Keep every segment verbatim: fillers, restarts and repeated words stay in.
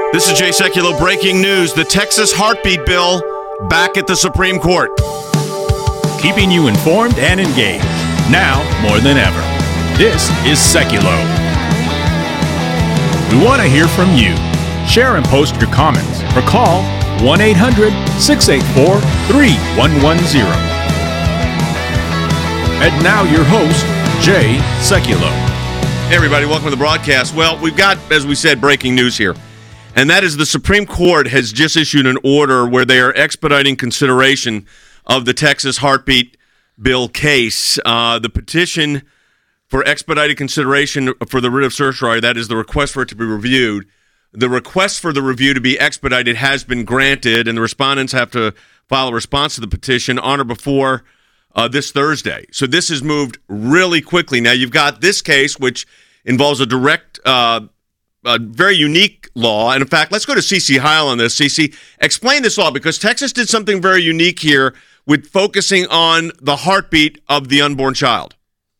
This is Jay Sekulow. Breaking news. The Texas heartbeat bill back at the Supreme Court. Keeping you informed and engaged. Now more than ever. This is Sekulow. We want to hear from you. Share and post your comments or call one eight hundred six eight four three one one zero. And now your host, Jay Sekulow. Hey everybody, welcome to the broadcast. Well, we've got, as we said, breaking news here. And that is the Supreme Court has just issued an order where they are expediting consideration of the Texas heartbeat bill case. Uh, the petition for expedited consideration for the writ of certiorari, that is the request for it to be reviewed. The request for the review to be expedited has been granted, and the respondents have to file a response to the petition on or before uh, this Thursday. So this has moved really quickly. Now, you've got this case, which involves a direct uh a very unique law. And in fact, let's go to Cece Heil on this. Cece, explain this law, because Texas did something very unique here with focusing on the heartbeat of the unborn child.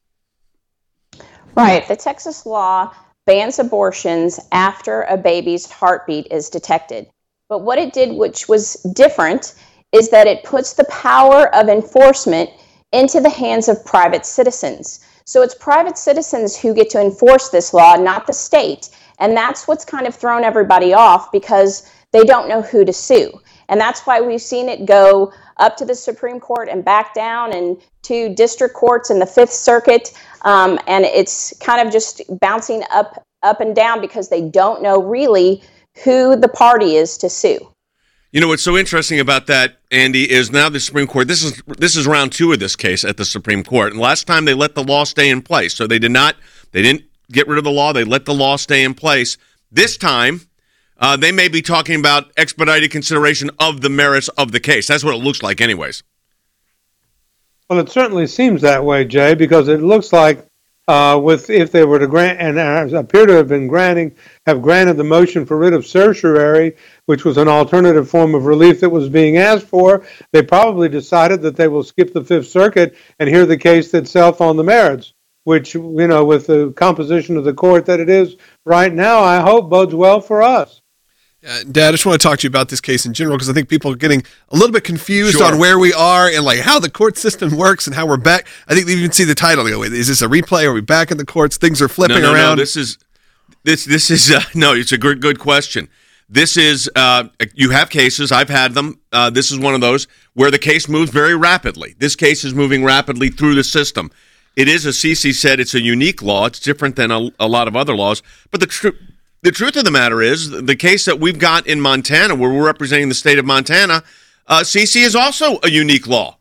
Right. The Texas law bans abortions after a baby's heartbeat is detected. But what it did, which was different, is that it puts the power of enforcement into the hands of private citizens. So it's private citizens who get to enforce this law, not the state. And that's what's kind of thrown everybody off, because they don't know who to sue. And that's why we've seen it go up to the Supreme Court and back down, and to district courts in the Fifth Circuit. Um, and it's kind of just bouncing up, up and down because they don't know really who the party is to sue. You know, what's so interesting about that, Andy, is now the Supreme Court, this is this is round two of this case at the Supreme Court. And last time they let the law stay in place. So they did not, they didn't get rid of the law. They let the law stay in place. This time, uh, they may be talking about expedited consideration of the merits of the case. That's what it looks like anyways. Well, it certainly seems that way, Jay, because it looks like uh, with if they were to grant, and appear to have been granting, have granted the motion for writ of certiorari, which was an alternative form of relief that was being asked for, they probably decided that they will skip the Fifth Circuit and hear the case itself on the merits, which, you know, with the composition of the court that it is right now, I hope bodes well for us. Uh, Dad, I just want to talk to you about this case in general, because I think people are getting a little bit confused Sure. on where we are and like how the court system works and how we're back. I think they even see the title. You know, is this a replay? Are we back in the courts? Things are flipping no, no, around. No, this is this this is uh, no. It's a good good question. This is uh, you have cases. I've had them. Uh, this is one of those where the case moves very rapidly. This case is moving rapidly through the system. It is, as Cece said, it's a unique law. It's different than a, a lot of other laws. But the truth. The truth of the matter is, the case that we've got in Montana, where we're representing the state of Montana, uh, Cece, is also a unique law.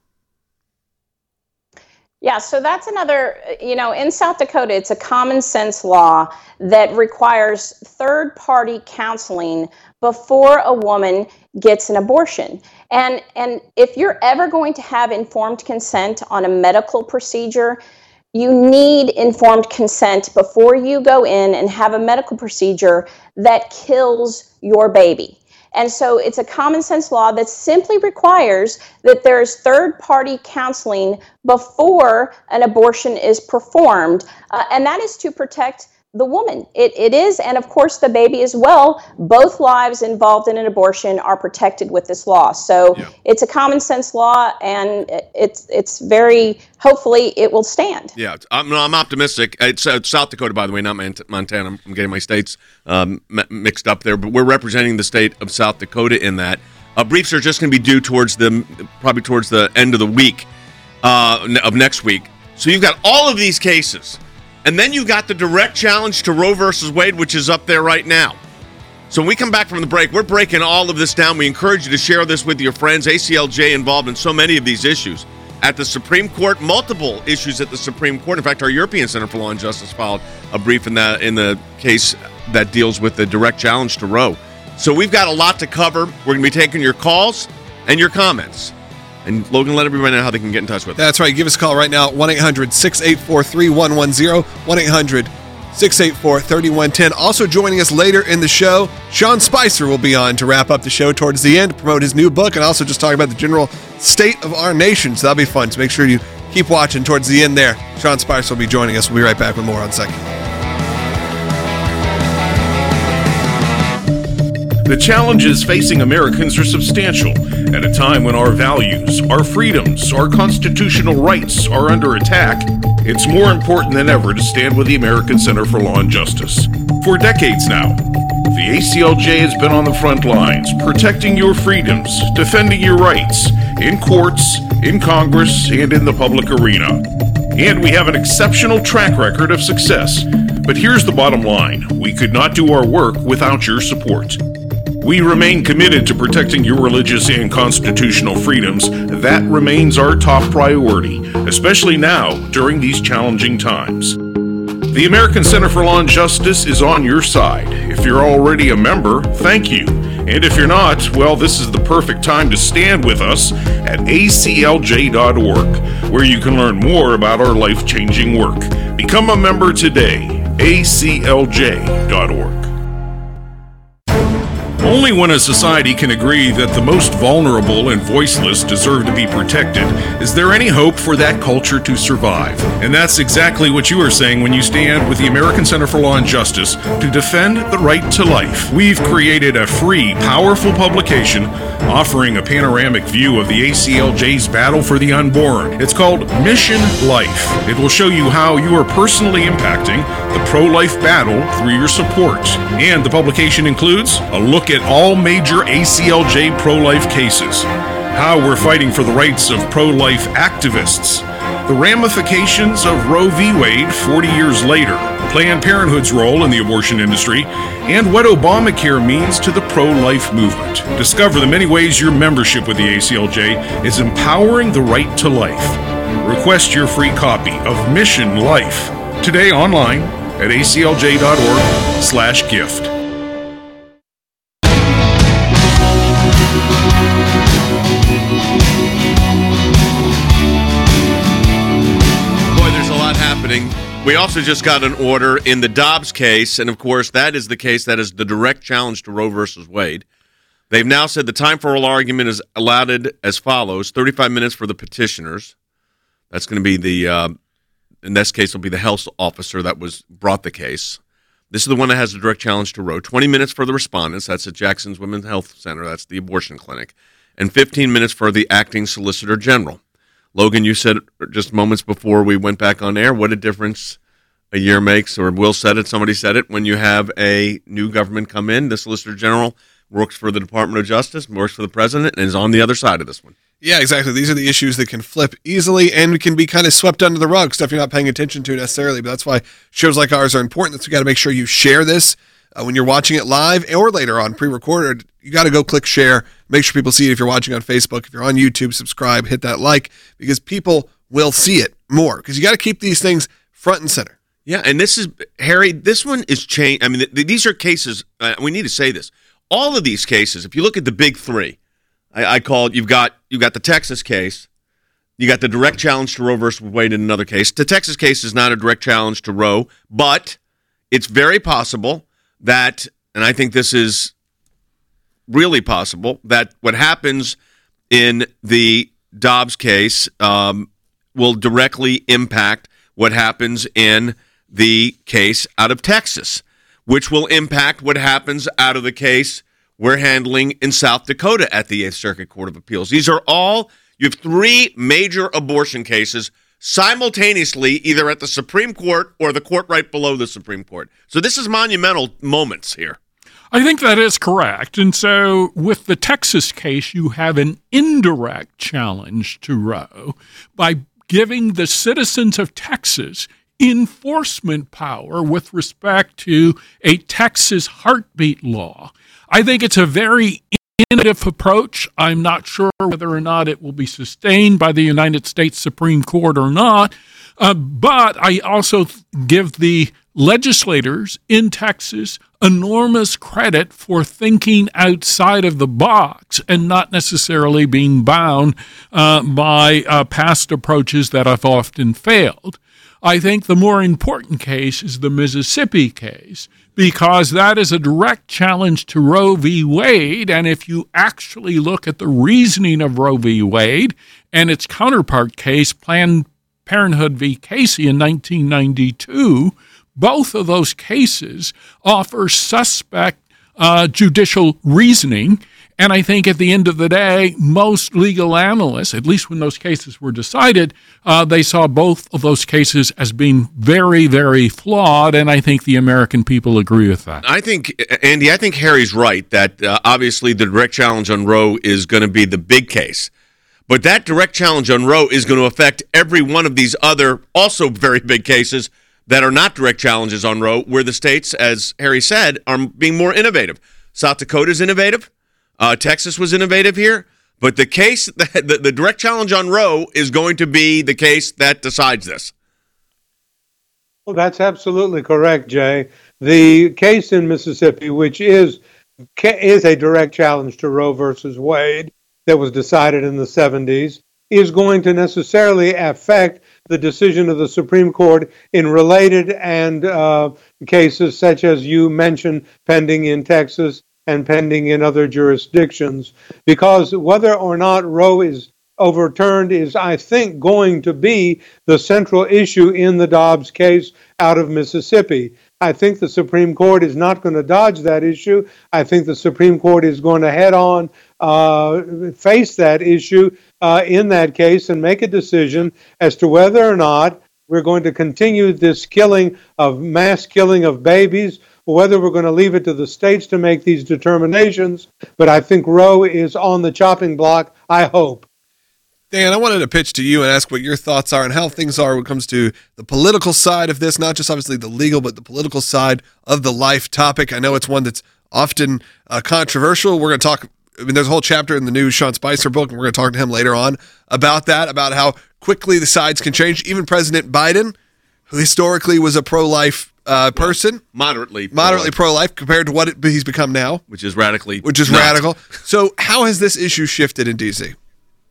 Yeah, so that's another, you know, in South Dakota, it's a common sense law that requires third-party counseling before a woman gets an abortion. And and if you're ever going to have informed consent on a medical procedure, you need informed consent before you go in and have a medical procedure that kills your baby. And so it's a common sense law that simply requires that there's third-party counseling before an abortion is performed, uh, and that is to protect the woman. It, it is, and of course the baby as well. Both lives involved in an abortion are protected with this law. So yeah. It's a common sense law, and it's it's very, hopefully it will stand. Yeah, I'm, I'm optimistic. It's, uh, it's South Dakota, by the way, not Montana. I'm getting my states um, mixed up there, but we're representing the state of South Dakota in that. Uh, briefs are just going to be due towards the, probably towards the end of the week, uh, of next week. So you've got all of these cases. And then you got the direct challenge to Roe versus Wade, which is up there right now. So when we come back from the break, we're breaking all of this down. We encourage you to share this with your friends. A C L J involved in so many of these issues. At the Supreme Court, multiple issues at the Supreme Court. In fact, our European Center for Law and Justice filed a brief in the, in the case that deals with the direct challenge to Roe. So we've got a lot to cover. We're going to be taking your calls and your comments. And Logan, let everybody know how they can get in touch with us. That's right. Give us a call right now, one eight hundred six eight four three one one zero, one eight hundred six eight four three one one zero. Also joining us later in the show, Sean Spicer will be on to wrap up the show towards the end, promote his new book, and also just talk about the general state of our nation. So that'll be fun. So make sure you keep watching towards the end there. Sean Spicer will be joining us. We'll be right back with more on Second. The challenges facing Americans are substantial at a time when our values, our freedoms, our constitutional rights are under attack. It's more important than ever to stand with the American Center for Law and Justice. For decades now, the A C L J has been on the front lines, protecting your freedoms, defending your rights, in courts, in Congress, and in the public arena. And we have an exceptional track record of success. But here's the bottom line. We could not do our work without your support. We remain committed to protecting your religious and constitutional freedoms. That remains our top priority, especially now during these challenging times. The American Center for Law and Justice is on your side. If you're already a member, thank you. And if you're not, well, this is the perfect time to stand with us at A C L J dot org, where you can learn more about our life-changing work. Become a member today, A C L J dot org. Only when a society can agree that the most vulnerable and voiceless deserve to be protected is there any hope for that culture to survive. And that's exactly what you are saying when you stand with the American Center for Law and Justice to defend the right to life. We've created a free, powerful publication offering a panoramic view of the A C L J's battle for the unborn. It's called Mission Life. It will show you how you are personally impacting the pro-life battle through your support. And the publication includes a look at all major A C L J pro-life cases, how we're fighting for the rights of pro-life activists, the ramifications of Roe v. Wade forty years later, Planned Parenthood's role in the abortion industry, and what Obamacare means to the pro-life movement. Discover the many ways your membership with the A C L J is empowering the right to life. Request your free copy of Mission Life today online at A C L J dot org slash gift. We also just got an order in the Dobbs case, and of course, that is the case that is the direct challenge to Roe versus Wade. They've now said the time for oral argument is allotted as follows: thirty-five minutes for the petitioners. That's going to be the, uh, in this case, will be the health officer that was brought the case. This is the one that has the direct challenge to Roe. twenty minutes for the respondents. That's at Jackson's Women's Health Center. That's the abortion clinic. And fifteen minutes for the acting solicitor general. Logan, you said just moments before we went back on air, what a difference a year makes, or Will said it, somebody said it, when you have a new government come in. The Solicitor General works for the Department of Justice, works for the President, and is on the other side of this one. Yeah, exactly. These are the issues that can flip easily and can be kind of swept under the rug, stuff you're not paying attention to necessarily, but that's why shows like ours are important. That's why you got to make sure you share this uh, when you're watching it live or later on pre-recorded. You got to go click share. Make sure people see it if you're watching on Facebook. If you're on YouTube, subscribe, hit that like, because people will see it more, because you got to keep these things front and center. Yeah, and this is, Harry, this one is changed. I mean, th- these are cases, uh, we need to say this. All of these cases, if you look at the big three, I, I call it, you've got, you've got the Texas case, you got the direct challenge to Roe versus Wade in another case. The Texas case is not a direct challenge to Roe, but it's very possible that, and I think this is really possible, that what happens in the Dobbs case um, will directly impact what happens in the case out of Texas, which will impact what happens out of the case we're handling in South Dakota at the Eighth Circuit Court of Appeals. These are all, you have three major abortion cases simultaneously, either at the Supreme Court or the court right below the Supreme Court. So this is monumental moments here. I think that is correct. And so with the Texas case, you have an indirect challenge to Roe by giving the citizens of Texas enforcement power with respect to a Texas heartbeat law. I think it's a very innovative approach. I'm not sure whether or not it will be sustained by the United States Supreme Court or not, uh, but I also give the legislators in Texas enormous credit for thinking outside of the box and not necessarily being bound uh, by uh, past approaches that have often failed. I think the more important case is the Mississippi case, because that is a direct challenge to Roe v. Wade. And if you actually look at the reasoning of Roe v. Wade and its counterpart case, Planned Parenthood v. Casey in nineteen ninety-two, both of those cases offer suspect uh, judicial reasoning. And I think at the end of the day, most legal analysts, at least when those cases were decided, uh, they saw both of those cases as being very, very flawed. And I think the American people agree with that. I think, Andy, I think Harry's right that uh, obviously the direct challenge on Roe is going to be the big case. But that direct challenge on Roe is going to affect every one of these other also very big cases that are not direct challenges on Roe, where the states, as Harry said, are being more innovative. South Dakota is innovative. Uh, Texas was innovative here. But the case, the, the, the direct challenge on Roe is going to be the case that decides this. Well, that's absolutely correct, Jay. The case in Mississippi, which is is a direct challenge to Roe versus Wade, that was decided in the seventies, is going to necessarily affect the decision of the Supreme Court in related and uh, cases such as you mentioned, pending in Texas and pending in other jurisdictions. Because whether or not Roe is overturned is, I think, going to be the central issue in the Dobbs case out of Mississippi. I think the Supreme Court is not going to dodge that issue. I think the Supreme Court is going to head on uh, face that issue uh, in that case and make a decision as to whether or not we're going to continue this killing of mass killing of babies, or whether we're going to leave it to the states to make these determinations. But I think Roe is on the chopping block, I hope. Dan, I wanted to pitch to you and ask what your thoughts are and how things are when it comes to the political side of this, not just obviously the legal, but the political side of the life topic. I know it's one that's often uh, controversial. We're going to talk, I mean, there's a whole chapter in the new Sean Spicer book, and we're going to talk to him later on about that, about how quickly the sides can change. Even President Biden, who historically was a pro-life uh, person, moderately moderately pro-life compared to what it, he's become now, which is radically, which is not. radical. So how has this issue shifted in D C?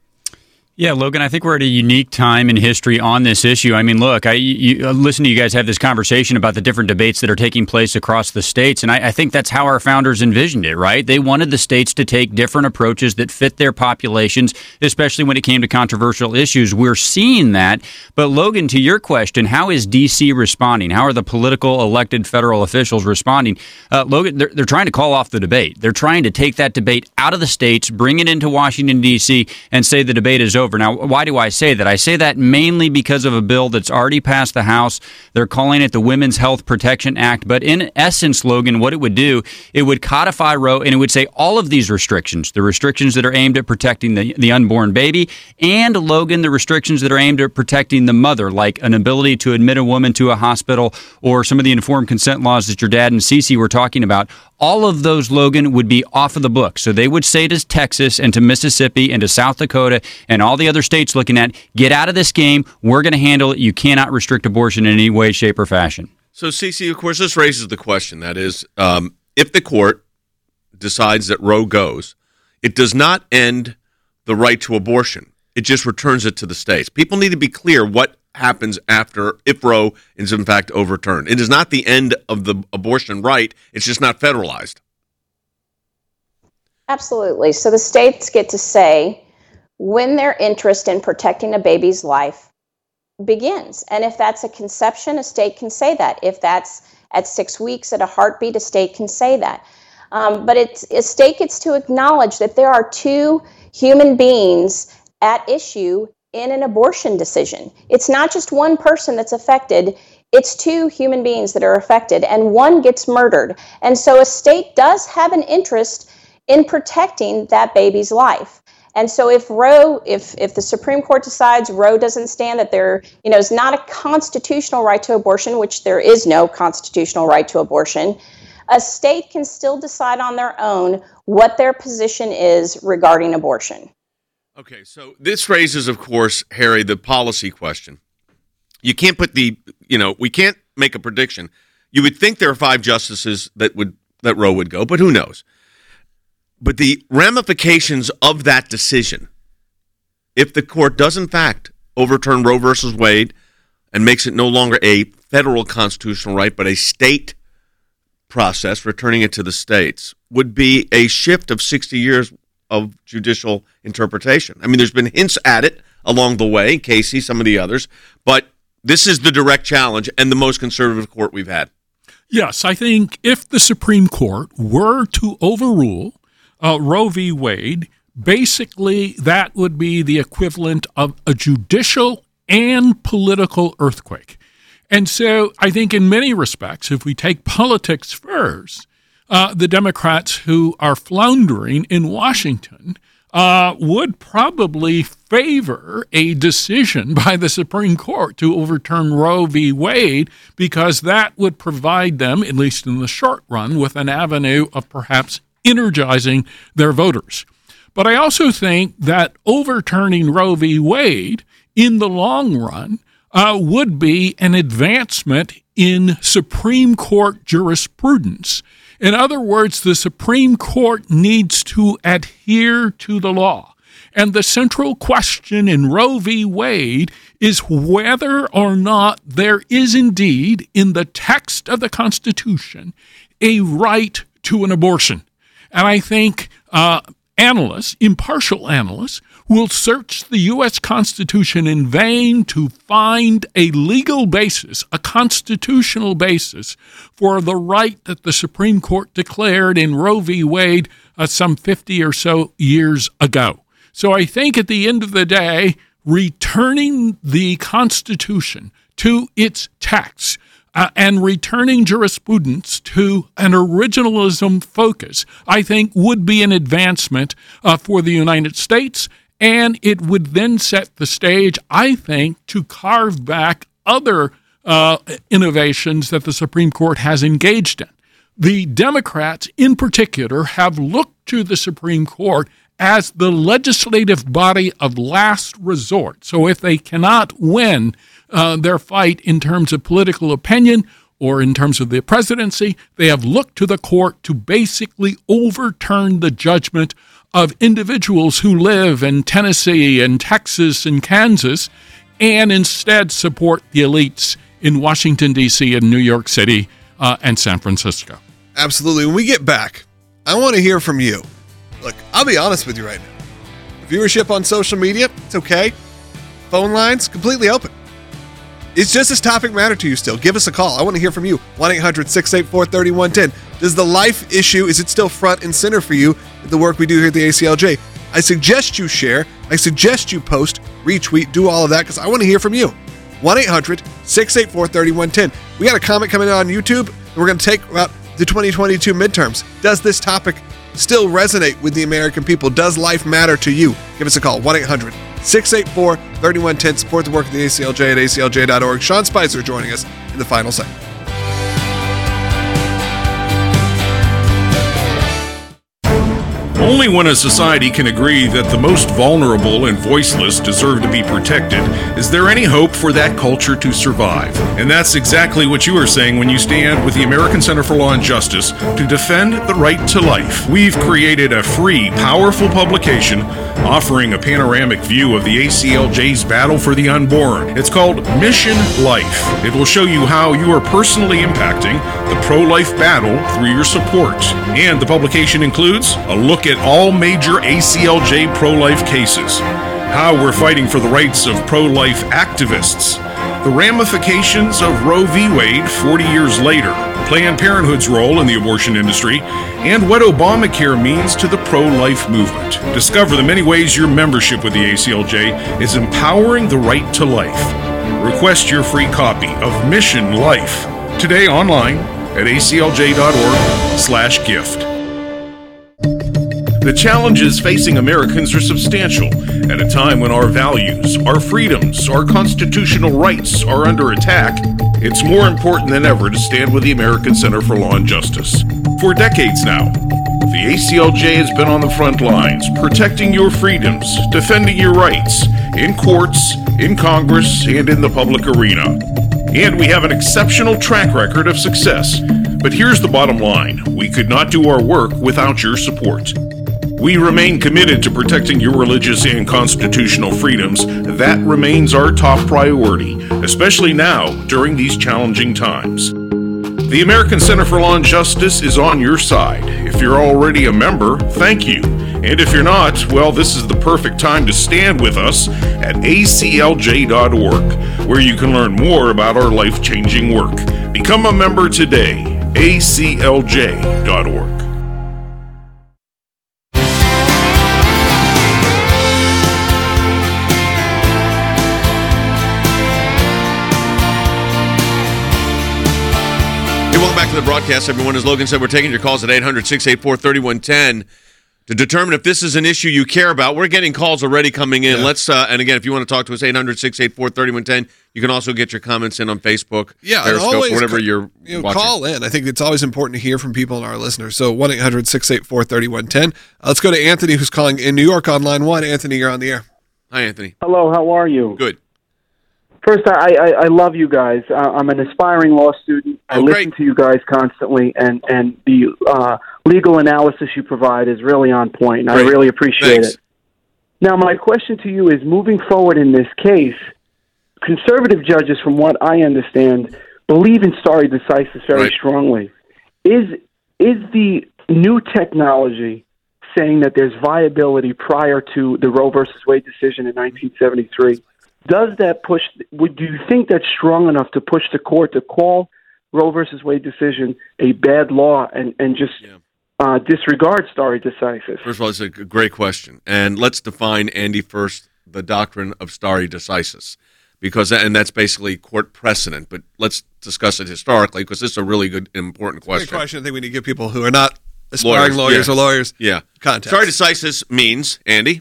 Yeah, Logan, I think we're at a unique time in history on this issue. I mean, look, I you, listen to you guys have this conversation about the different debates that are taking place across the states, and I, I think that's how our founders envisioned it, right? They wanted the states to take different approaches that fit their populations, especially when it came to controversial issues. We're seeing that. But, Logan, to your question, how is D C responding? How are the political elected federal officials responding? Uh, Logan, they're, they're trying to call off the debate. They're trying to take that debate out of the states, bring it into Washington, D C, and say the debate is over. Now, why do I say that? I say that mainly because of a bill that's already passed the House. They're calling it the Women's Health Protection Act. But in essence, Logan, what it would do, it would codify Roe, and it would say all of these restrictions, the restrictions that are aimed at protecting the, the unborn baby, and, Logan, the restrictions that are aimed at protecting the mother, like an ability to admit a woman to a hospital or some of the informed consent laws that your dad and Cece were talking about. All of those, Logan, would be off of the book. So they would say to Texas and to Mississippi and to South Dakota and all the other states looking at, get out of this game. We're going to handle it. You cannot restrict abortion in any way, shape, or fashion. So, Cece, of course, this raises the question. That is, um, if the court decides that Roe goes, it does not end the right to abortion. It just returns it to the states. People need to be clear what happens after, if Roe is in fact overturned. It is not the end of the abortion right. It's just not federalized. Absolutely. So the states get to say when their interest in protecting a baby's life begins. And if that's a conception, a state can say that. If that's at six weeks at a heartbeat, a state can say that. Um, but it's, a state gets to acknowledge that there are two human beings at issue in an abortion decision. It's not just one person that's affected. It's two human beings that are affected, and one gets murdered. And so a state does have an interest in protecting that baby's life. And so if Roe, if if the Supreme Court decides Roe doesn't stand, that there, you know, is not a constitutional right to abortion, which there is no constitutional right to abortion, a state can still decide on their own what their position is regarding abortion. Okay, so this raises, of course, Harry, the policy question. You can't put the, you know, we can't make a prediction. You would think there are five justices that would that Roe would go, but who knows? But the ramifications of that decision, if the court does in fact overturn Roe versus Wade and makes it no longer a federal constitutional right, but a state process, returning it to the states, would be a shift of sixty years of judicial interpretation. I mean, there's been hints at it along the way, Casey, some of the others, but this is the direct challenge and the most conservative court we've had. Yes, I think if the Supreme Court were to overrule uh, Roe v. Wade, basically that would be the equivalent of a judicial and political earthquake. And so I think in many respects, if we take politics first, uh, the Democrats who are floundering in Washington uh, would probably favor a decision by the Supreme Court to overturn Roe v. Wade, because that would provide them, at least in the short run, with an avenue of perhaps energizing their voters. But I also think that overturning Roe v. Wade in the long run uh, would be an advancement in Supreme Court jurisprudence. In other words, the Supreme Court needs to adhere to the law. And the central question in Roe v. Wade is whether or not there is indeed, in the text of the Constitution, a right to an abortion. And I think uh, analysts, impartial analysts, will search the U S Constitution in vain to find a legal basis, a constitutional basis, for the right that the Supreme Court declared in Roe v. Wade uh, some fifty or so years ago. So I think at the end of the day, returning the Constitution to its text uh, and returning jurisprudence to an originalism focus, I think would be an advancement uh, for the United States. And it would then set the stage, I think, to carve back other uh, innovations that the Supreme Court has engaged in. The Democrats, in particular, have looked to the Supreme Court as the legislative body of last resort. So if they cannot win uh, their fight in terms of political opinion or in terms of the presidency, they have looked to the court to basically overturn the judgment of individuals who live in Tennessee and Texas and Kansas, and instead support the elites in Washington, D C and New York City uh, and San Francisco. Absolutely. When we get back, I want to hear from you. Look, I'll be honest with you right now. Viewership on social media, it's okay. Phone lines, completely open. Is just this topic matter to you still? Give us a call. I want to hear from you. one eight hundred six eight four three one one zero. Does the life issue, is it still front and center for you in the work we do here at the A C L J? I suggest you share. I suggest you post, retweet, do all of that, because I want to hear from you. one eight hundred six eight four three one one zero. We got a comment coming in on YouTube, and we're going to take about the twenty twenty-two midterms. Does this topic still resonate with the American people? Does life matter to you? Give us a call. one eight hundred six eight four three one one zero. Support the work of the A C L J at A C L J dot org. Sean Spicer joining us in the final segment. Only when a society can agree that the most vulnerable and voiceless deserve to be protected is there any hope for that culture to survive. And that's exactly what you are saying when you stand with the American Center for Law and Justice to defend the right to life. We've created a free, powerful publication offering a panoramic view of the A C L J's battle for the unborn. It's called Mission Life. It will show you how you are personally impacting the pro-life battle through your support. And the publication includes a look at all major A C L J pro-life cases, how we're fighting for the rights of pro-life activists, the ramifications of Roe v. Wade forty years later, Planned Parenthood's role in the abortion industry, and what Obamacare means to the pro-life movement. Discover the many ways your membership with the A C L J is empowering the right to life. Request your free copy of Mission Life today online at A C L J dot org slash gift. The challenges facing Americans are substantial at a time when our values, our freedoms, our constitutional rights are under attack. It's more important than ever to stand with the American Center for Law and Justice. For decades now, the A C L J has been on the front lines, protecting your freedoms, defending your rights, in courts, in Congress, and in the public arena. And we have an exceptional track record of success. But here's the bottom line. We could not do our work without your support. We remain committed to protecting your religious and constitutional freedoms. That remains our top priority, especially now during these challenging times. The American Center for Law and Justice is on your side. If you're already a member, thank you. And if you're not, well, this is the perfect time to stand with us at A C L J dot org, where you can learn more about our life-changing work. Become a member today. A C L J dot org. Welcome back to the broadcast, everyone. As Logan said, we're taking your calls at eight hundred, six eight four, three one one zero to determine if this is an issue you care about. We're getting calls already coming in. Yeah. Let's uh, and again, if you want to talk to us, eight hundred, six eight four, three one one zero. You can also get your comments in on Facebook, yeah, Periscope, always whatever you're you know, watching. Call in. I think it's always important to hear from people and our listeners. So one eight hundred, six eight four, three one one zero. Uh, let's go to Anthony, who's calling in New York on line one. Anthony, you're on the air. Hi, Anthony. Hello, how are you? Good. First, I, I, I love you guys. Uh, I'm an aspiring law student. I oh, listen great. to you guys constantly, and, and the uh, legal analysis you provide is really on point. Great. I really appreciate Thanks. it. Now, my question to you is, moving forward in this case, conservative judges, from what I understand, believe in stare decisis very right. strongly. Is is the new technology saying that there's viability prior to the Roe versus Wade decision in nineteen seventy-three? Does that push, would, do you think that's strong enough to push the court to call Roe versus Wade decision a bad law and, and just yeah. uh, disregard stare decisis? First of all, it's a great question. And let's define, Andy, first, the doctrine of stare decisis, because and that's basically court precedent. But let's discuss it historically, because this is a really good, important question. Great question. I think we need to give people who are not aspiring lawyers, lawyers yeah. or lawyers yeah. context. Stare decisis means, Andy?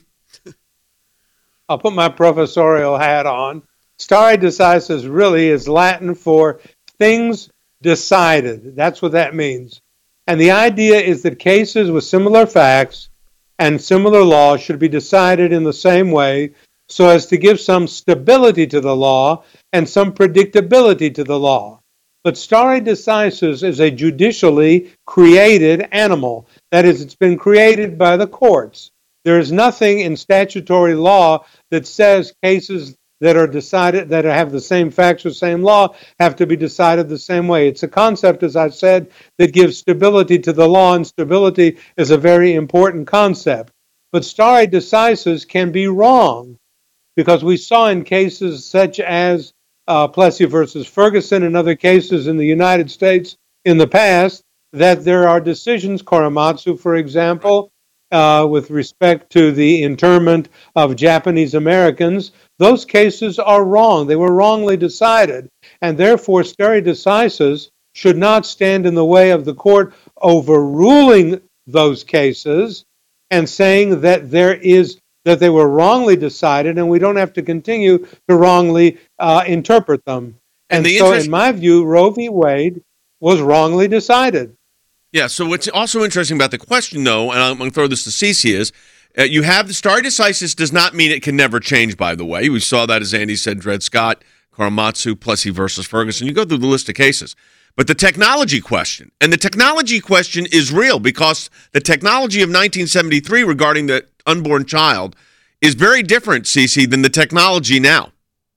I'll put my professorial hat on. Stare decisis really is Latin for things decided. That's what that means. And the idea is that cases with similar facts and similar laws should be decided in the same way so as to give some stability to the law and some predictability to the law. But stare decisis is a judicially created animal. That is, it's been created by the courts. There is nothing in statutory law that says cases that are decided, that have the same facts or same law, have to be decided the same way. It's a concept, as I said, that gives stability to the law, and stability is a very important concept. But stare decisis can be wrong, because we saw in cases such as uh, Plessy versus Ferguson and other cases in the United States in the past that there are decisions, Korematsu, for example, Uh, with respect to the internment of Japanese Americans, those cases are wrong. They were wrongly decided, and therefore stare decisis should not stand in the way of the court overruling those cases and saying that there is that they were wrongly decided, and we don't have to continue to wrongly uh, interpret them. And, and the so, interest- in my view, Roe v. Wade was wrongly decided. Yeah, so what's also interesting about the question, though, and I'm going to throw this to Cece, is uh, you have the stare decisis does not mean it can never change, by the way. We saw that, as Andy said, Dred Scott, Korematsu, Plessy versus Ferguson. You go through the list of cases. But the technology question, and the technology question is real, because the technology of nineteen seventy-three regarding the unborn child is very different, Cece, than the technology now.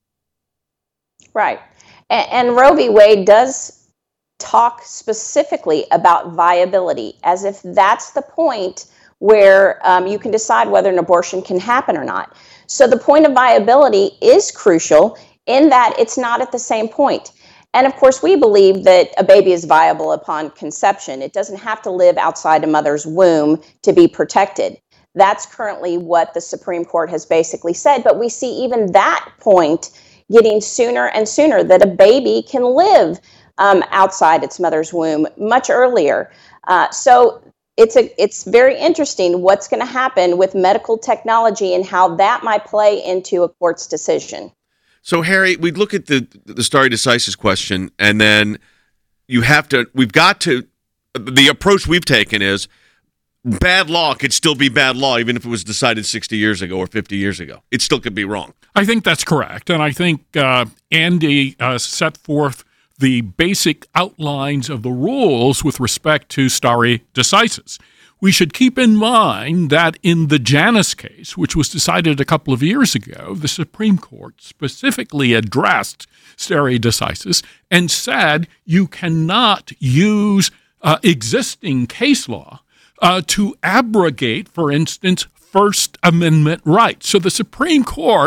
Right. And, and Roe v. Wade does talk specifically about viability, as if that's the point where um, you can decide whether an abortion can happen or not. So the point of viability is crucial in that it's not at the same point. And of course, we believe that a baby is viable upon conception. It doesn't have to live outside a mother's womb to be protected. That's currently what the Supreme Court has basically said. But we see even that point getting sooner and sooner, that a baby can live Um, outside its mother's womb much earlier. Uh, so it's a it's very interesting what's going to happen with medical technology and how that might play into a court's decision. So, Harry, we look at the the stare decisis question, and then you have to, we've got to, the approach we've taken is bad law could still be bad law, even if it was decided sixty years ago or fifty years ago. It still could be wrong. I think that's correct. And I think uh, Andy uh, set forth the basic outlines of the rules with respect to stare decisis. We should keep in mind that in the Janus case, which was decided a couple of years ago, the Supreme Court specifically addressed stare decisis and said you cannot use uh, existing case law uh, to abrogate, for instance, First Amendment rights. So the Supreme Court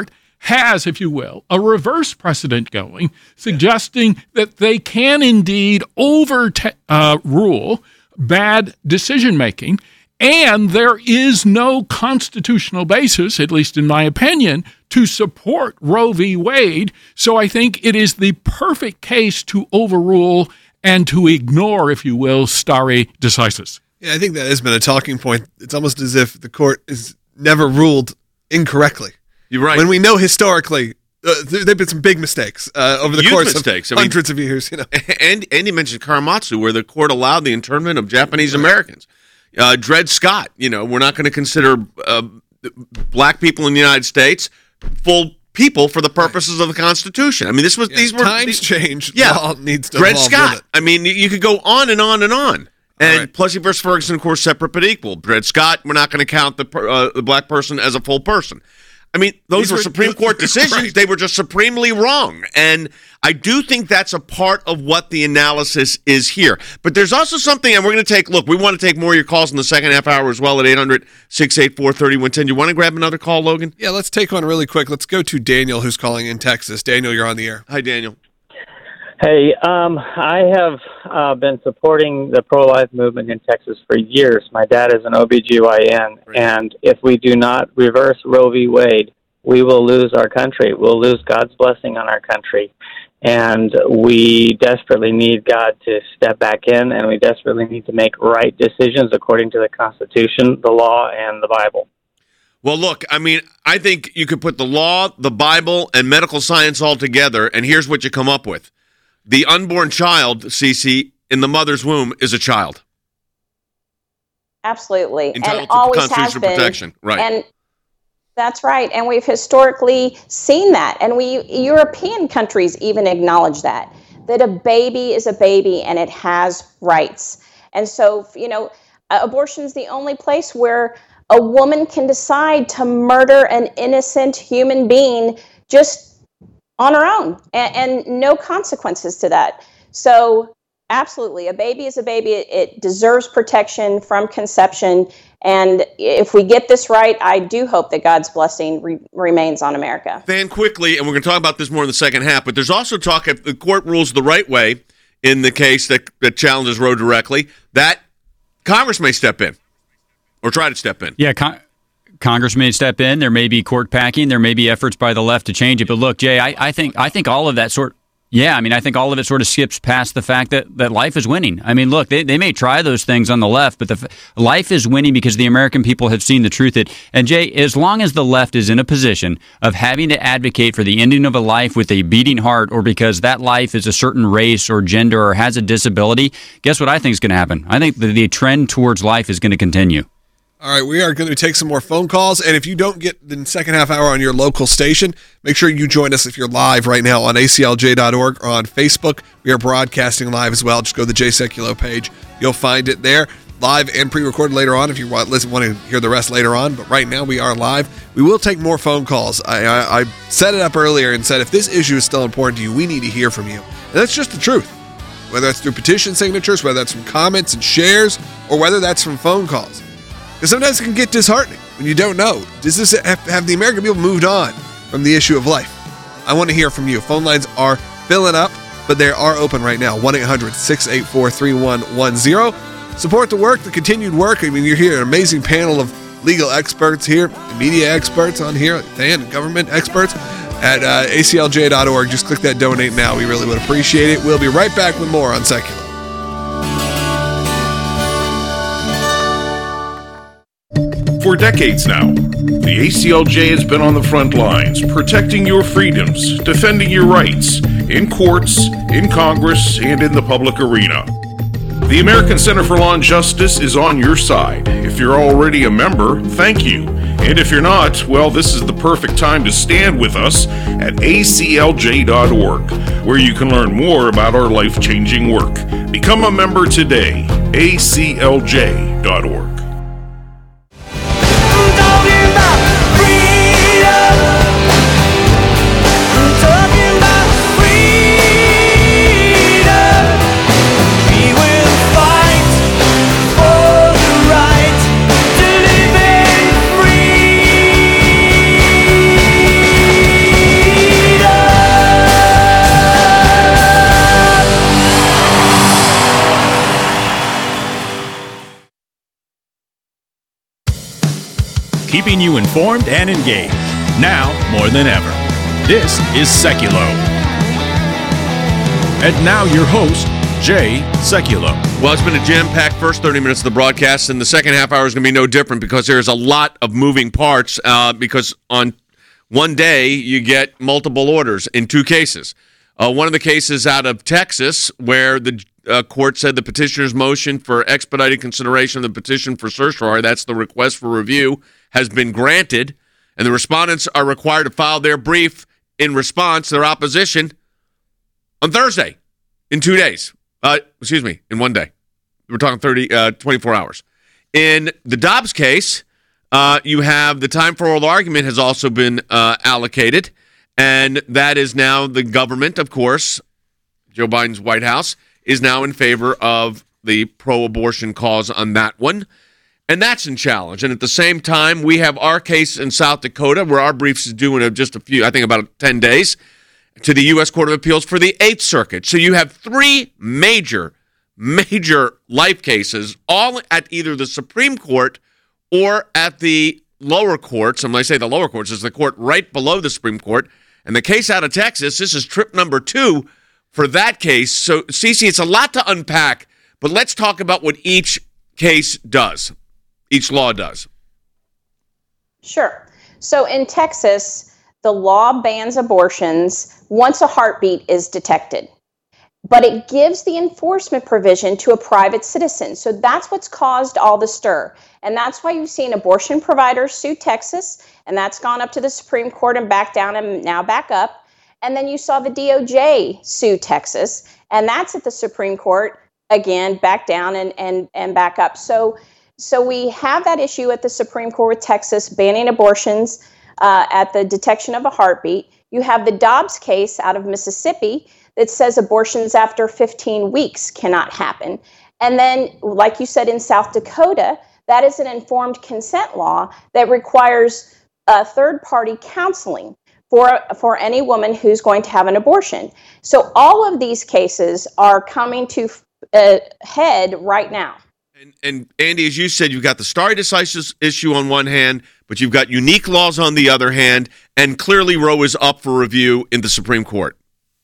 has, if you will, a reverse precedent going, suggesting that they can indeed overrule uh, bad decision making. And there is no constitutional basis, at least in my opinion, to support Roe v. Wade. So I think it is the perfect case to overrule and to ignore, if you will, stare decisis. Yeah, I think that has been a talking point. It's almost as if the court has never ruled incorrectly. You're right. When we know historically, uh, there have been some big mistakes uh, over the Huge course mistakes. of I mean, hundreds of years. You know, and Andy mentioned Karamazov, where the court allowed the internment of Japanese Americans. Uh, Dred Scott, you know, we're not going to consider uh, black people in the United States full people for the purposes of the Constitution. I mean, this was yeah, these were times these, changed. Yeah, law needs to Dred evolve Scott. with it. I mean, you could go on and on and on. And right. Plessy versus Ferguson, of course, separate but equal. Dred Scott, we're not going to count the uh, the black person as a full person. I mean, those These were were- Supreme Court decisions. Right. They were just supremely wrong. And I do think that's a part of what the analysis is here. But there's also something, and we're going to take, look, we want to take more of your calls in the second half hour as well at eight hundred, six eight four, three one one zero. You want to grab another call, Logan? Yeah, let's take one really quick. Let's go to Daniel, who's calling in Texas. Daniel, you're on the air. Hi, Daniel. Hey, um, I have uh, been supporting the pro-life movement in Texas for years. My dad is an O B G Y N, Right. and if we do not reverse Roe v. Wade, we will lose our country. We'll lose God's blessing on our country. And we desperately need God to step back in, and we desperately need to make right decisions according to the Constitution, the law, and the Bible. Well, look, I mean, I think you could put the law, the Bible, and medical science all together, and here's what you come up with. The unborn child, Cece, in the mother's womb is a child. Absolutely. Entitled And to always has constitutional been. protection. Right. And that's right. And we've historically seen that. And we European countries even acknowledge that, that a baby is a baby and it has rights. And so, you know, abortion is the only place where a woman can decide to murder an innocent human being just on her own, and, and no consequences to that. So absolutely, a baby is a baby. It, it deserves protection from conception. And if we get this right, I do hope that God's blessing re- remains on America. Van, quickly, and we're going to talk about this more in the second half, but there's also talk, if the court rules the right way in the case that, that challenges Roe directly, that Congress may step in or try to step in. Yeah, con- Congress may step in. There may be court packing. There may be efforts by the left to change it. But look, Jay, I, I think I think all of that sort. Yeah, I mean, I think all of it sort of skips past the fact that, that life is winning. I mean, look, they, they may try those things on the left, but the life is winning because the American people have seen the truth. It and Jay, as long as the left is in a position of having to advocate for the ending of a life with a beating heart, or because that life is a certain race or gender or has a disability, guess what I think is going to happen? I think the, the trend towards life is going to continue. All right, we are going to take some more phone calls, and if you don't get the second half hour on your local station, make sure you join us if you're live right now on A C L J dot org or on Facebook. We are broadcasting live as well. Just go to the Jay Sekulow page. You'll find it there, live and pre-recorded later on if you want, listen, want to hear the rest later on. But right now we are live. We will take more phone calls. I, I, I set it up earlier and said if this issue is still important to you, we need to hear from you. And that's just the truth. Whether that's through petition signatures, whether that's from comments and shares, or whether that's from phone calls. Because sometimes it can get disheartening when you don't know. Does this have, have the American people moved on from the issue of life? I want to hear from you. Phone lines are filling up, but they are open right now. one eight hundred six eight four three one one zero. Support the work, the continued work. I mean, you're here, an amazing panel of legal experts here, media experts on here, and government experts at uh, A C L J dot org. Just click that donate now. We really would appreciate it. We'll be right back with more on Secular. For decades now, the A C L J has been on the front lines, protecting your freedoms, defending your rights, in courts, in Congress, and in the public arena. The American Center for Law and Justice is on your side. If you're already a member, thank you. And if you're not, well, this is the perfect time to stand with us at A C L J dot org, where you can learn more about our life-changing work. Become a member today, A C L J dot org. keeping you informed and engaged. Now more than ever. This is Seculo. And now your host, Jay Sekulow. Well, it's been a jam-packed first thirty minutes of the broadcast, and the second half hour is going to be no different because there's a lot of moving parts uh, because on one day you get multiple orders in two cases. Uh, one of the cases out of Texas where the uh, court said the petitioner's motion for expedited consideration of the petition for certiorari, that's the request for review, has been granted, and the respondents are required to file their brief in response to their opposition on Thursday in two days. Uh, excuse me, in one day. We're talking thirty, uh, twenty-four hours. In the Dobbs case, uh, you have the time for oral argument has also been uh, allocated, and that is now the government, of course, Joe Biden's White House, is now in favor of the pro-abortion cause on that one, and that's in challenge. And at the same time, we have our case in South Dakota, where our briefs is due in just a few, I think about ten days, to the U S Court of Appeals for the Eighth Circuit. So you have three major, major life cases, all at either the Supreme Court or at the lower courts. And when I say the lower courts, it's the court right below the Supreme Court. And the case out of Texas, this is trip number two for that case. So, Cece, it's a lot to unpack, but let's talk about what each case does, each law does. Sure. So in Texas, the law bans abortions once a heartbeat is detected, but it gives the enforcement provision to a private citizen. So that's what's caused all the stir. And that's why you've seen abortion providers sue Texas, and that's gone up to the Supreme Court and back down and now back up. And then you saw the D O J sue Texas, and that's at the Supreme Court, again, back down and, and, and back up. So, so we have that issue at the Supreme Court with Texas banning abortions Uh, at the detection of a heartbeat. You have the Dobbs case out of Mississippi that says abortions after fifteen weeks cannot happen. And then, like you said, in South Dakota, that is an informed consent law that requires uh, third-party counseling for, for any woman who's going to have an abortion. So all of these cases are coming to a head right now. And, and Andy, as you said, you've got the stare decisis issue on one hand, but you've got unique laws on the other hand, and clearly Roe is up for review in the Supreme Court.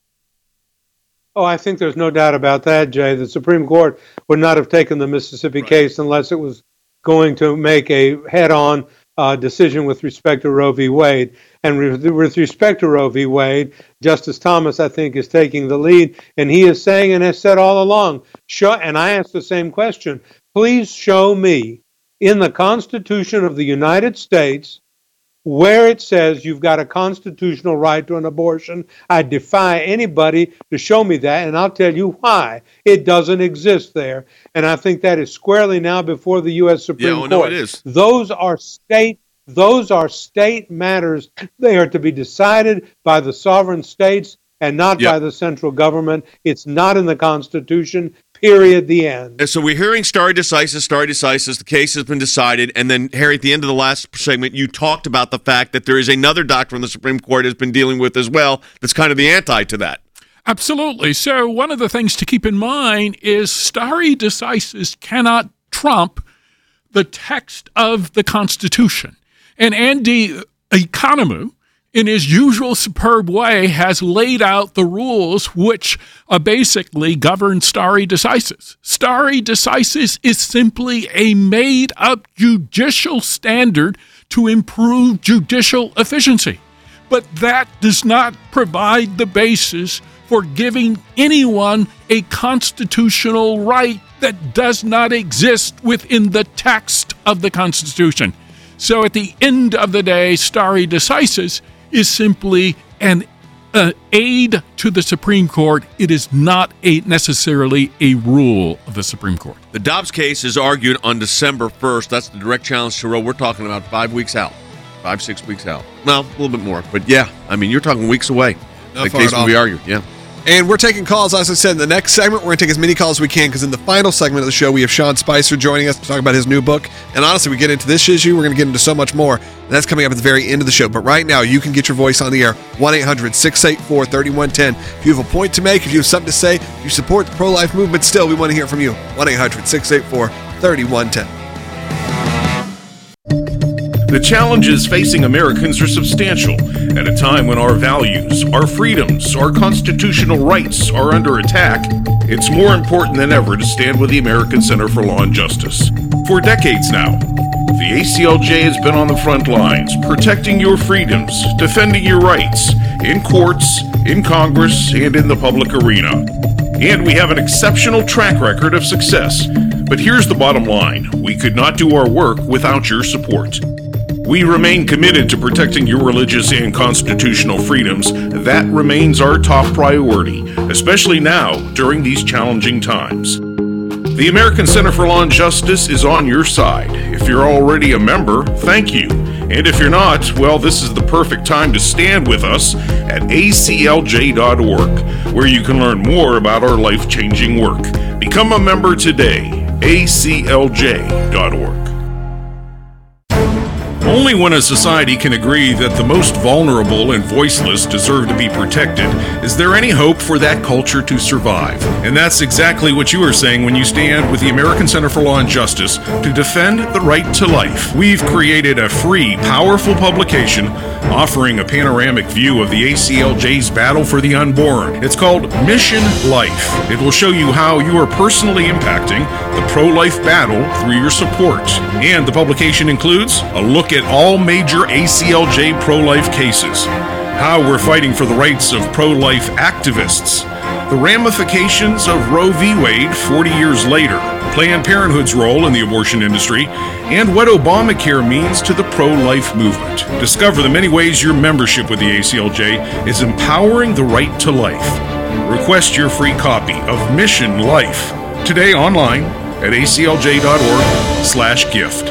Oh, I think there's no doubt about that, Jay. The Supreme Court would not have taken the Mississippi right. case unless it was going to make a head-on uh, decision with respect to Roe v. Wade. And re- with respect to Roe v. Wade, Justice Thomas, I think, is taking the lead, and he is saying and has said all along, show, and I asked the same question, please show me in the Constitution of the United States where it says you've got a constitutional right to an abortion. I defy anybody to show me that, and I'll tell you why. It doesn't exist there. And I think that is squarely now before the U S Supreme yeah, well, Court. No, it is. Those are state Those are state matters. They are to be decided by the sovereign states and not yep. by the central government. It's not in the Constitution, period, the end. And so we're hearing stare decisis, stare decisis, the case has been decided, and then, Harry, at the end of the last segment, you talked about the fact that there is another doctrine the Supreme Court has been dealing with as well that's kind of the anti to that. Absolutely. So one of the things to keep in mind is stare decisis cannot trump the text of the Constitution. And Andy Economou, in his usual superb way, has laid out the rules which uh, basically govern stare decisis. Stare decisis is simply a made-up judicial standard to improve judicial efficiency. But that does not provide the basis for giving anyone a constitutional right that does not exist within the text of the Constitution. So at the end of the day, stare decisis is simply an uh, aid to the Supreme Court. It is not a necessarily a rule of the Supreme Court. The Dobbs case is argued on December first. That's the direct challenge to Roe. We're talking about five weeks out, five, six weeks out. Well, a little bit more. But, yeah, I mean, you're talking weeks away. Not the case will be argued, yeah. And we're taking calls, as I said, in the next segment. We're going to take as many calls as we can because in the final segment of the show, we have Sean Spicer joining us to talk about his new book. And honestly, we get into this issue, we're going to get into so much more. And that's coming up at the very end of the show. But right now, you can get your voice on the air, one eight hundred six eight four three one one zero. If you have a point to make, if you have something to say, if you support the pro-life movement still, we want to hear from you. one eight hundred six eight four three one one zero. The challenges facing Americans are substantial at a time when our values, our freedoms, our constitutional rights are under attack. It's more important than ever to stand with the American Center for Law and Justice. For decades now, the A C L J has been on the front lines, protecting your freedoms, defending your rights, in courts, in Congress, and in the public arena. And we have an exceptional track record of success. But here's the bottom line. We could not do our work without your support. We remain committed to protecting your religious and constitutional freedoms. That remains our top priority, especially now during these challenging times. The American Center for Law and Justice is on your side. If you're already a member, thank you. And if you're not, well, this is the perfect time to stand with us at A C L J dot org, where you can learn more about our life-changing work. Become a member today, A C L J dot org. Only when a society can agree that the most vulnerable and voiceless deserve to be protected is there any hope for that culture to survive. And that's exactly what you are saying when you stand with the American Center for Law and Justice to defend the right to life. We've created a free, powerful publication offering a panoramic view of the A C L J's battle for the unborn. It's called Mission Life. It will show you how you are personally impacting the pro-life battle through your support. And the publication includes a look at all major A C L J pro-life cases, how we're fighting for the rights of pro-life activists, the ramifications of Roe v. Wade forty years later, Planned Parenthood's role in the abortion industry, and what Obamacare means to the pro-life movement. Discover the many ways your membership with the A C L J is empowering the right to life. Request your free copy of Mission Life today online at A C L J dot org slash gift.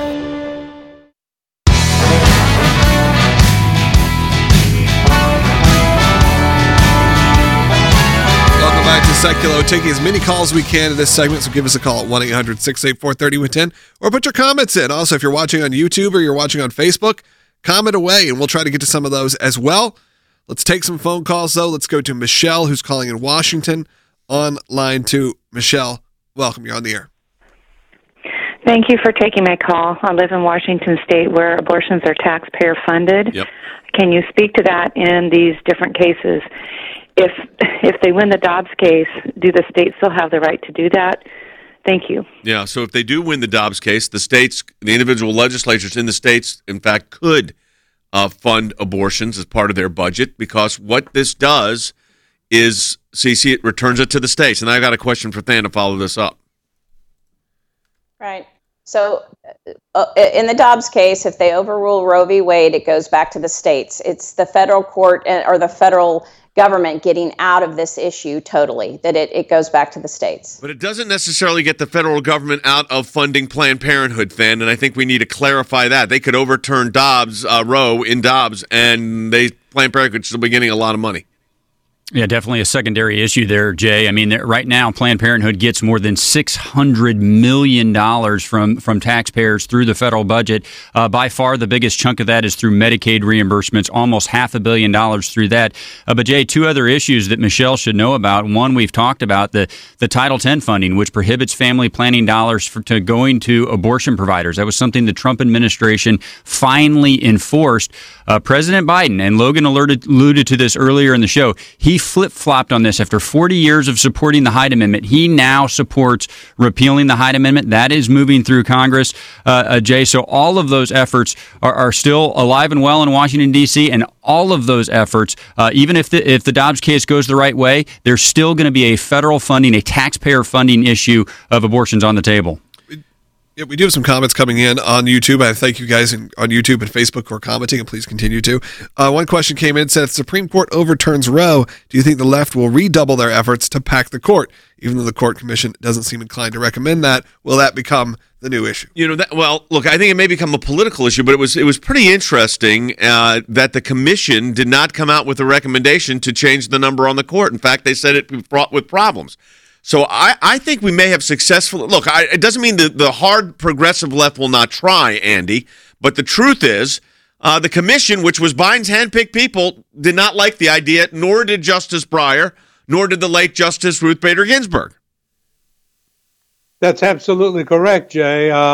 Seculo, taking as many calls as we can in this segment, so give us a call at one eight hundred six eight four three one one zero or put your comments in. Also, if you're watching on YouTube or you're watching on Facebook, comment away and we'll try to get to some of those as well. Let's take some phone calls, though. Let's go to Michelle, who's calling in Washington, on line two. Michelle, welcome. You're on the air. Thank you for taking my call. I live in Washington State where abortions are taxpayer funded. Yep. Can you speak to that in these different cases? If if they win the Dobbs case, do the states still have the right to do that? Thank you. Yeah, so if they do win the Dobbs case, the states, the individual legislatures in the states, in fact, could uh, fund abortions as part of their budget, because what this does is, C C, it returns it to the states. And I got a question for Than to follow this up. Right. So uh, in the Dobbs case, if they overrule Roe v. Wade, it goes back to the states. It's the federal court or the federal government getting out of this issue totally, that it, it goes back to the states. But it doesn't necessarily get the federal government out of funding Planned Parenthood, Than, and I think we need to clarify that. They could overturn Dobbs, uh, Roe in Dobbs, and they Planned Parenthood could still be getting a lot of money. Yeah, definitely a secondary issue there, Jay. I mean, right now, Planned Parenthood gets more than six hundred million dollars from, from taxpayers through the federal budget. Uh, by far, the biggest chunk of that is through Medicaid reimbursements, almost half a billion dollars through that. Uh, but, Jay, two other issues that Michelle should know about. One, we've talked about, the, the Title ten funding, which prohibits family planning dollars for, to going to abortion providers. That was something the Trump administration finally enforced. Uh, President Biden, and Logan alerted, alluded to this earlier in the show, he flip-flopped on this. After forty years of supporting the Hyde Amendment, he now supports repealing the Hyde Amendment. That is moving through Congress, uh, uh, Jay. So all of those efforts are, are still alive and well in Washington, D C, and all of those efforts, uh, even if the, if the Dobbs case goes the right way, there's still going to be a federal funding, a taxpayer funding issue of abortions on the table. Yeah, we do have some comments coming in on YouTube. I thank you guys in, on YouTube and Facebook who are commenting, and please continue to. Uh, one question came in and said, if the Supreme Court overturns Roe, do you think the left will redouble their efforts to pack the court? Even though the court commission doesn't seem inclined to recommend that, will that become the new issue? You know, that, well, look, I think it may become a political issue, but it was it was pretty interesting uh, that the commission did not come out with a recommendation to change the number on the court. In fact, they said it brought with problems. So I, I think we may have successfully – look, I, it doesn't mean the, the hard progressive left will not try, Andy, but the truth is uh, the commission, which was Biden's handpicked people, did not like the idea, nor did Justice Breyer, nor did the late Justice Ruth Bader Ginsburg. That's absolutely correct, Jay. Uh,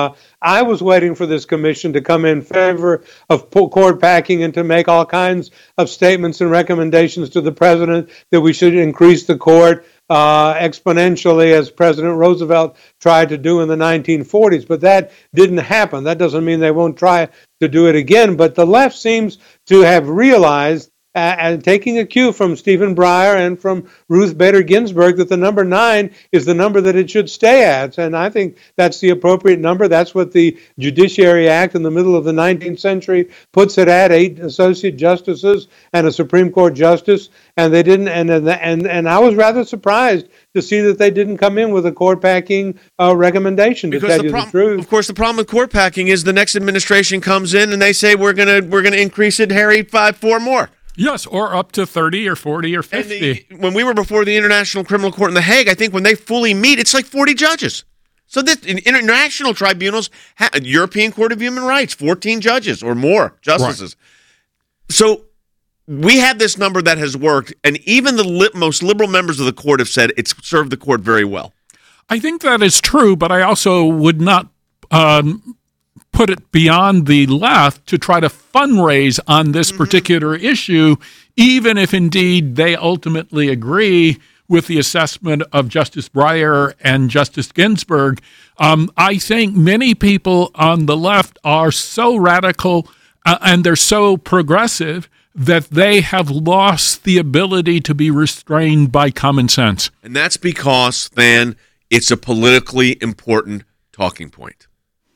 I was waiting for this commission to come in favor of court packing and to make all kinds of statements and recommendations to the president that we should increase the court uh, exponentially, as President Roosevelt tried to do in the nineteen forties. But that didn't happen. That doesn't mean they won't try to do it again. But the left seems to have realized, Uh, and taking a cue from Stephen Breyer and from Ruth Bader Ginsburg, that the number nine is the number that it should stay at. And I think that's the appropriate number. That's what the Judiciary Act in the middle of the nineteenth century puts it at: eight associate justices and a Supreme Court justice. And they didn't. And and and I was rather surprised to see that they didn't come in with a court packing uh, recommendation. To because tell the you prob- the truth, of course, the problem with court packing is the next administration comes in and they say we're gonna we're gonna increase it, Harry, five four more. Yes, or up to thirty or forty or fifty. The, when we were before the International Criminal Court in The Hague, I think when they fully meet, it's like forty judges. So that in international tribunals, ha- European Court of Human Rights, fourteen judges or more justices. Right. So we have this number that has worked, and even the li- most liberal members of the court have said it's served the court very well. I think that is true, but I also would not um, put it beyond the left to try to fundraise on this mm-hmm. particular issue, even if indeed they ultimately agree with the assessment of Justice Breyer and Justice Ginsburg. Um, I think many people on the left are so radical uh, and they're so progressive that they have lost the ability to be restrained by common sense. And that's because, then, it's a politically important talking point.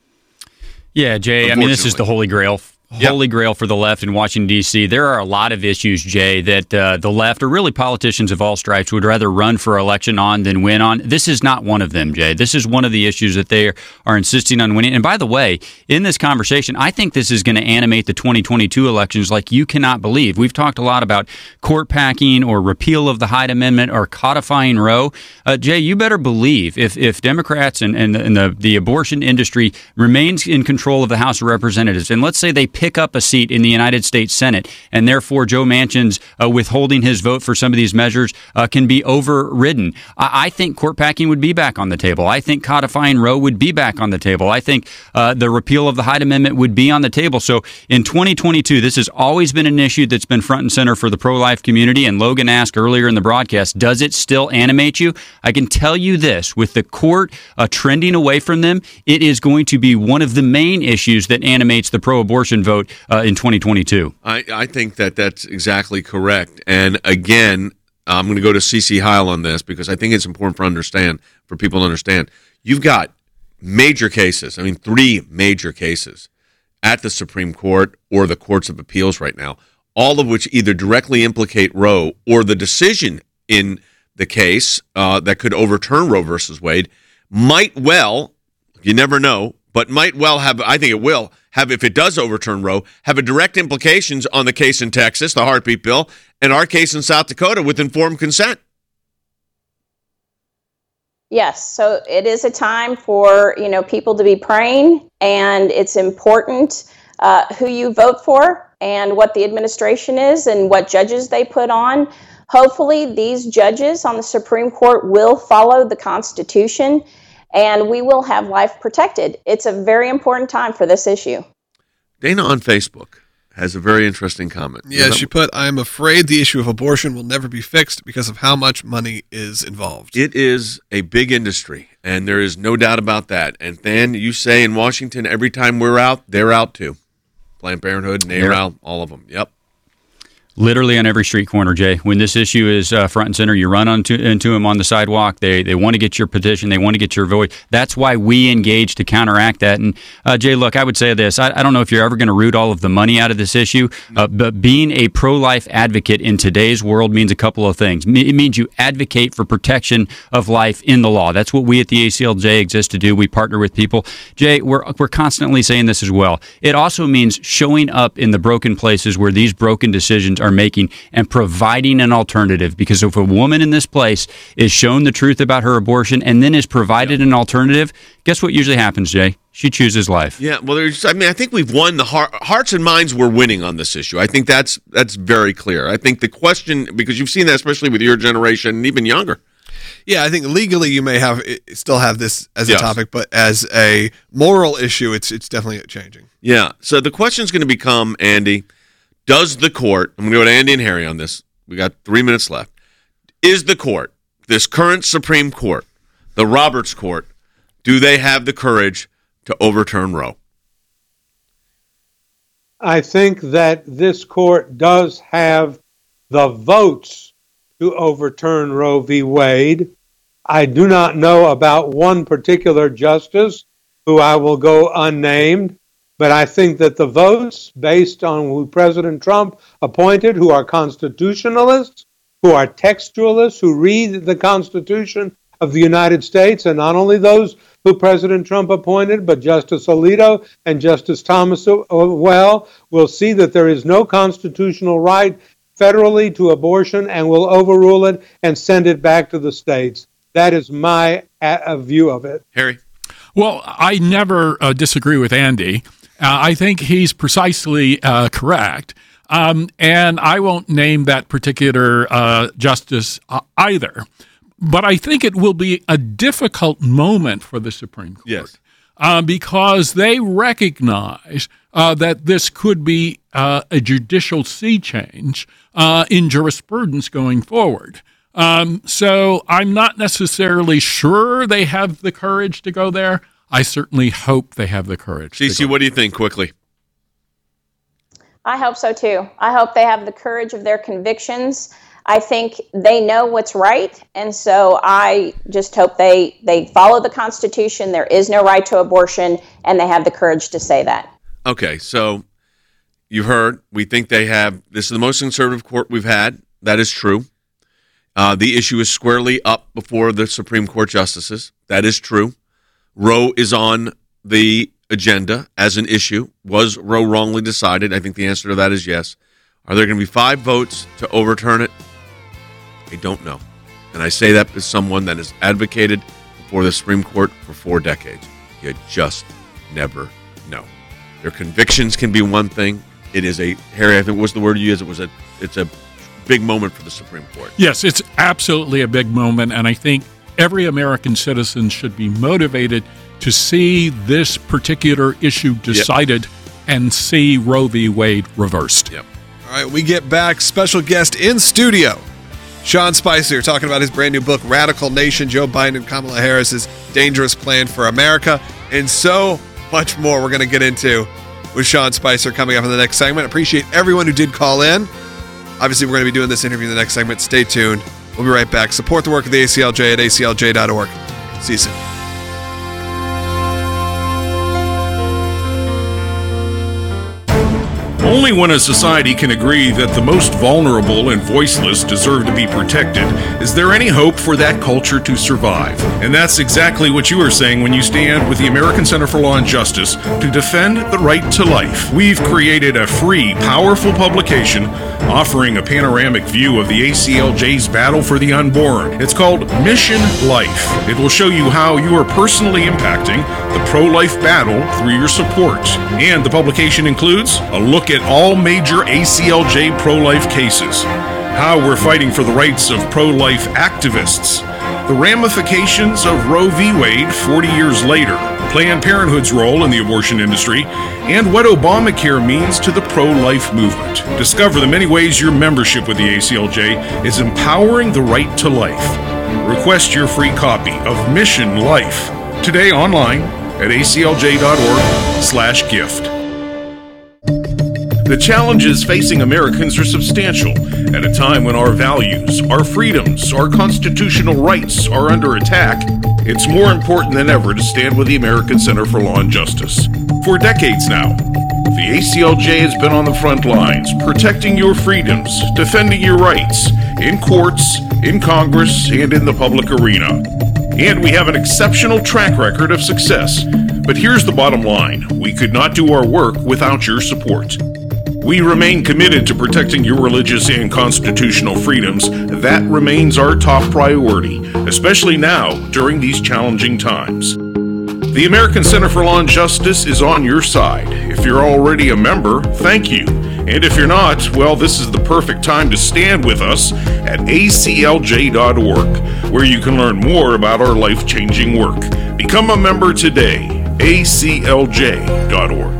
Yeah, Jay, I mean, this is the holy grail. Holy yep. grail for the left in Washington, D C. There are a lot of issues, Jay, that uh, the left, or really politicians of all stripes, would rather run for election on than win on. This is not one of them, Jay. This is one of the issues that they are insisting on winning. And by the way, in this conversation, I think this is going to animate the twenty twenty-two elections like you cannot believe. We've talked a lot about court packing or repeal of the Hyde Amendment or codifying Roe. Uh, Jay, you better believe if, if Democrats and, and, and the, the abortion industry remains in control of the House of Representatives, and let's say they pick up a seat in the United States Senate, and therefore Joe Manchin's uh, withholding his vote for some of these measures uh, can be overridden. I-, I think court packing would be back on the table. I think codifying Roe would be back on the table. I think uh, the repeal of the Hyde Amendment would be on the table. So in twenty twenty-two, this has always been an issue that's been front and center for the pro-life community. And Logan asked earlier in the broadcast, does it still animate you? I can tell you this, with the court uh, trending away from them, it is going to be one of the main issues that animates the pro-abortion vote Uh, in twenty twenty-two. I, I think that that's exactly correct. And again, I'm going to go to Cece Heil on this because I think it's important for understand for people to understand. You've got major cases, I mean, three major cases at the Supreme Court or the courts of appeals right now, all of which either directly implicate Roe or the decision in the case uh, that could overturn Roe versus Wade might well, you never know, but might well have, I think it will, have, if it does overturn Roe, have a direct implications on the case in Texas, the heartbeat bill, and our case in South Dakota with informed consent. Yes, so it is a time for, you know, people to be praying, and it's important uh, who you vote for and what the administration is and what judges they put on. Hopefully, these judges on the Supreme Court will follow the Constitution, and we will have life protected. It's a very important time for this issue. Dana on Facebook has a very interesting comment. Yeah, she put, I'm afraid the issue of abortion will never be fixed because of how much money is involved. It is a big industry, and there is no doubt about that. And then you say in Washington, every time we're out, they're out too. Planned Parenthood, NARAL, all of them. Yep. Literally on every street corner, Jay. When this issue is uh, front and center, you run onto, into them on the sidewalk. They they want to get your petition. They want to get your voice. That's why we engage to counteract that. And, uh, Jay, look, I would say this. I, I don't know if you're ever going to root all of the money out of this issue, uh, but being a pro-life advocate in today's world means a couple of things. It means you advocate for protection of life in the law. That's what we at the A C L J exist to do. We partner with people. Jay, we're, we're constantly saying this as well. It also means showing up in the broken places where these broken decisions are making and providing an alternative, because if a woman in this place is shown the truth about her abortion and then is provided an alternative, guess what usually happens, Jay? She chooses life. Yeah, well, there's, I mean, I think we've won the heart, hearts and minds. We're winning on this issue. I think that's that's very clear. I think the question, because you've seen that especially with your generation and even younger. Yeah, I think legally you may have still have this as a Yes. topic, but as a moral issue, it's it's definitely changing. Yeah. So the question is going to become, Andy, does the court, I'm going to go to Andy and Harry on this. We got three minutes left. Is the court, this current Supreme Court, the Roberts Court, do they have the courage to overturn Roe? I think that this court does have the votes to overturn Roe v. Wade. I do not know about one particular justice who I will go unnamed, but I think that the votes based on who President Trump appointed, who are constitutionalists, who are textualists, who read the Constitution of the United States, and not only those who President Trump appointed, but Justice Alito and Justice Thomas well, will see that there is no constitutional right federally to abortion and will overrule it and send it back to the states. That is my uh, view of it. Harry? Well, I never uh, disagree with Andy. Uh, I think he's precisely uh, correct. Um, and I won't name that particular uh, justice uh, either. But I think it will be a difficult moment for the Supreme Court. Yes. Uh, because they recognize uh, that this could be uh, a judicial sea change uh, in jurisprudence going forward. Um, so I'm not necessarily sure they have the courage to go there. I certainly hope they have the courage. Cece, what do you think quickly? I hope so too. I hope they have the courage of their convictions. I think they know what's right, and so I just hope they, they follow the Constitution. There is no right to abortion, and they have the courage to say that. Okay, so you've heard, we think they have, this is the most conservative court we've had. That is true. Uh, the issue is squarely up before the Supreme Court justices. That is true. Roe is on the agenda as an issue. Was Roe wrongly decided? I think the answer to that is yes. Are there going to be five votes to overturn it? I don't know. And I say that as someone that has advocated for the Supreme Court for four decades. You just never know. Their convictions can be one thing. It is a, Harry, I think what's the word you used? It was a, it's a big moment for the Supreme Court. Yes, it's absolutely a big moment, and I think every American citizen should be motivated to see this particular issue decided yep. and see Roe v. Wade reversed. Yep. All right, we get back. Special guest in studio, Sean Spicer, talking about his brand new book, Radical Nation, Joe Biden and Kamala Harris's Dangerous Plan for America, and so much more we're going to get into with Sean Spicer coming up in the next segment. Appreciate everyone who did call in. Obviously, we're going to be doing this interview in the next segment. Stay tuned. We'll be right back. Support the work of the A C L J at A C L J dot org. See you soon. Only when a society can agree that the most vulnerable and voiceless deserve to be protected is there any hope for that culture to survive. And that's exactly what you are saying when you stand with the American Center for Law and Justice to defend the right to life. We've created a free, powerful publication offering a panoramic view of the A C L J's battle for the unborn. It's called Mission Life. It will show you how you are personally impacting the pro-life battle through your support. And the publication includes a look at all major A C L J pro-life cases, how we're fighting for the rights of pro-life activists, the ramifications of Roe v. Wade forty years later, Planned Parenthood's role in the abortion industry, and what Obamacare means to the pro-life movement. Discover the many ways your membership with the A C L J is empowering the right to life. Request your free copy of Mission Life today online at A C L J dot org slash gift. The challenges facing Americans are substantial at a time when our values, our freedoms, our constitutional rights are under attack. It's more important than ever to stand with the American Center for Law and Justice. For decades now, the A C L J has been on the front lines, protecting your freedoms, defending your rights, in courts, in Congress, and in the public arena. And we have an exceptional track record of success. But here's the bottom line. We could not do our work without your support. We remain committed to protecting your religious and constitutional freedoms. That remains our top priority, especially now during these challenging times. The American Center for Law and Justice is on your side. If you're already a member, thank you. And if you're not, well, this is the perfect time to stand with us at A C L J dot org. where you can learn more about our life-changing work. Become a member today. A C L J dot org.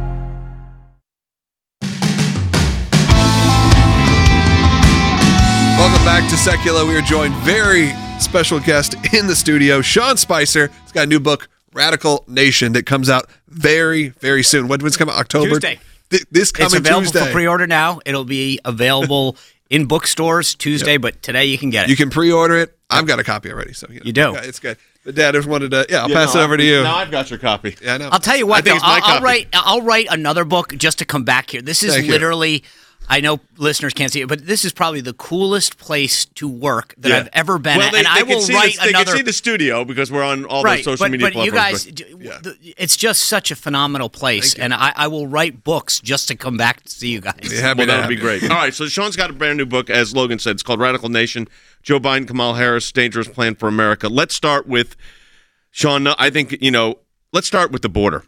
Welcome back to Secular. We are joined very special guest in the studio, Sean Spicer. He's got a new book, Radical Nation, that comes out very, very soon. When, when's it come out? October? Tuesday. Th- this coming It's available Tuesday. for pre-order now. It'll be available in bookstores Tuesday, Yep. but today you can get it. You can pre-order it. I've got a copy already, so you, know, You do. yeah, it's good. But Dad, I just wanted to. Yeah, I'll Yeah, pass no, it over to you. Now I've got your copy. Yeah, I know. I'll tell you I what, think though, it's my I'll, I'll copy. write. I'll write another book just to come back here. This is Thank you. literally. I know listeners can't see it, but this is probably the coolest place to work that Yeah. I've ever been well, at, they, and they I can will see write the, they another. can see the studio because we're on all right, those social but, media but you platforms. guys, but- d- Yeah. the- it's just such a phenomenal place, and I, I will write books just to come back to see you guys. Be happy well, to that would have be you. great. All right, so Sean's got a brand new book, as Logan said. It's called Radical Nation, Joe Biden, Kamala Harris, Dangerous Plan for America. Let's start with, Sean, I think, you know, let's start with the border.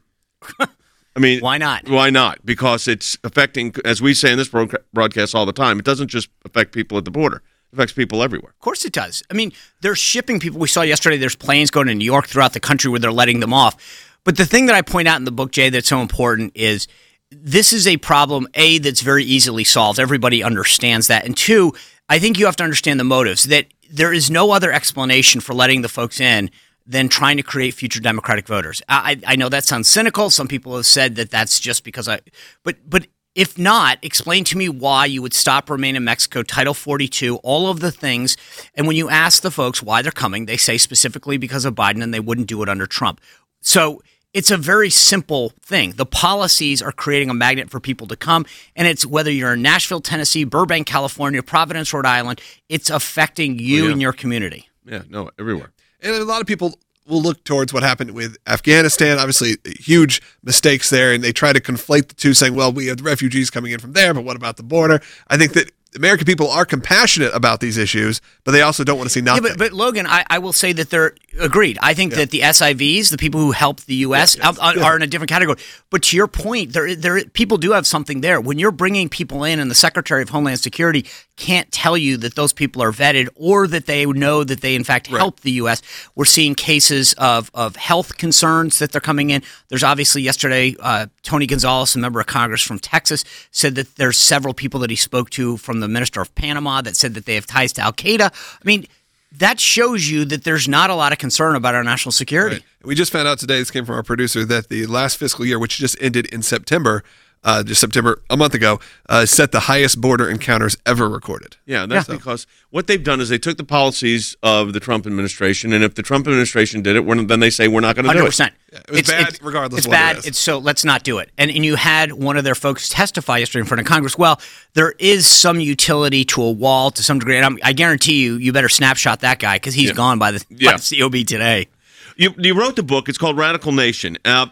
I mean, Why not? Why not? Because it's affecting, as we say in this broadca- broadcast all the time, it doesn't just affect people at the border. It affects people everywhere. Of course it does. I mean, they're shipping people. We saw yesterday there's planes going to New York throughout the country where they're letting them off. But the thing that I point out in the book, Jay, that's so important is this is a problem, A, that's very easily solved. Everybody understands that. And two, I think you have to understand the motives, that there is no other explanation for letting the folks in than trying to create future Democratic voters. I, I know that sounds cynical. Some people have said that that's just because I – but but if not, explain to me why you would stop, remain in Mexico, Title forty-two, all of the things. And when you ask the folks why they're coming, they say specifically because of Biden, and they wouldn't do it under Trump. So it's a very simple thing. The policies are creating a magnet for people to come, and it's whether you're in Nashville, Tennessee, Burbank, California, Providence, Rhode Island, it's affecting you Oh, yeah. and your community. Yeah, no, everywhere. And a lot of people will look towards what happened with Afghanistan. Obviously, huge mistakes there, and they try to conflate the two, saying, well, we have refugees coming in from there, but what about the border? I think that American people are compassionate about these issues, but they also don't want to see nothing. Yeah, but, but Logan, I, I will say that they're agreed. I think Yeah. that the S I Vs, the people who help the U S, Yeah, yes. are, Yeah. are in a different category. But to your point, there, there, people do have something there. When you're bringing people in, and the Secretary of Homeland Security can't tell you that those people are vetted or that they know that they in fact help the U S. We're seeing cases of of health concerns that they're coming in. There's obviously yesterday, uh, Tony Gonzalez, a member of Congress from Texas, said that there's several people that he spoke to from the Minister of Panama that said that they have ties to Al Qaeda. I mean, that shows you that there's not a lot of concern about our national security. Right. We just found out today, this came from our producer, that the last fiscal year, which just ended in September, uh, just September, a month ago, uh, set the highest border encounters ever recorded. Yeah, that's Yeah. because what they've done is they took the policies of the Trump administration, and if the Trump administration did it, we're, then they say we're not going to one do hundred it. percent. It was bad regardless It's of what it bad. is. It's so let's not do it. And and you had one of their folks testify yesterday in front of Congress. Well, there is some utility to a wall to some degree. And I'm, I guarantee you, you better snapshot that guy because he's Yeah. gone by the, by Yeah. the C O B today. You, you wrote the book. It's called Radical Nation. Uh,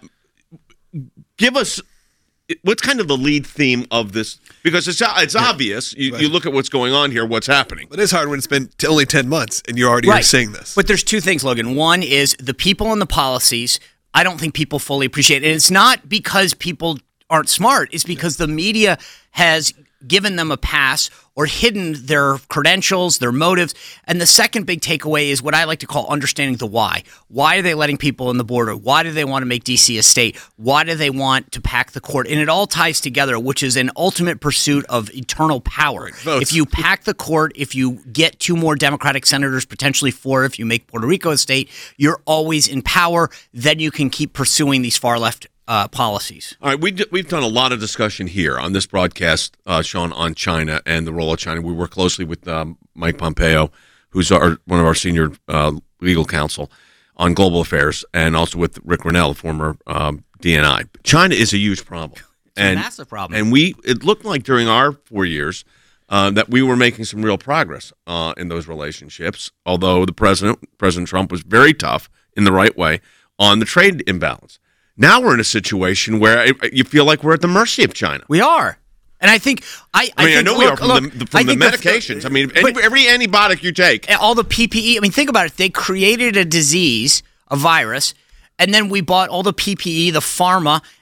give us what's kind of the lead theme of this, because it's it's obvious. You, you look at what's going on here, what's happening. But it's hard when it's been t- only ten months and you're already Right. seeing this. But there's two things, Logan. One is the people and the policies. I don't think people fully appreciate it. And it's not because people aren't smart. It's because the media has given them a pass or hidden their credentials, their motives. And the second big takeaway is what I like to call understanding the why. Why are they letting people in the border? Why do they want to make D C a state? Why do they want to pack the court? And it all ties together, which is an ultimate pursuit of eternal power. votes. If you pack the court, if you get two more Democratic senators, potentially four if you make Puerto Rico a state, you're always in power. Then you can keep pursuing these far left Uh, policies. All right, we d- we've done a lot of discussion here on this broadcast, uh, Sean, on China and the role of China. We work closely with um, Mike Pompeo, who's our one of our senior uh, legal counsel on global affairs, and also with Rick Grenell, former um, D N I. China is a huge problem. It's a massive problem. And we it looked like during our four years uh, that we were making some real progress uh, in those relationships, although the president, President Trump, was very tough in the right way on the trade imbalance. Now we're in a situation where it, you feel like we're at the mercy of China. We are. And I think I, I mean, I, think, know look, we are from look, the, from I the think medications. I mean, but- every, every antibiotic you take. all the P P E. I mean, think about it. They created a disease, a virus, and then we bought all the P P E, the pharma,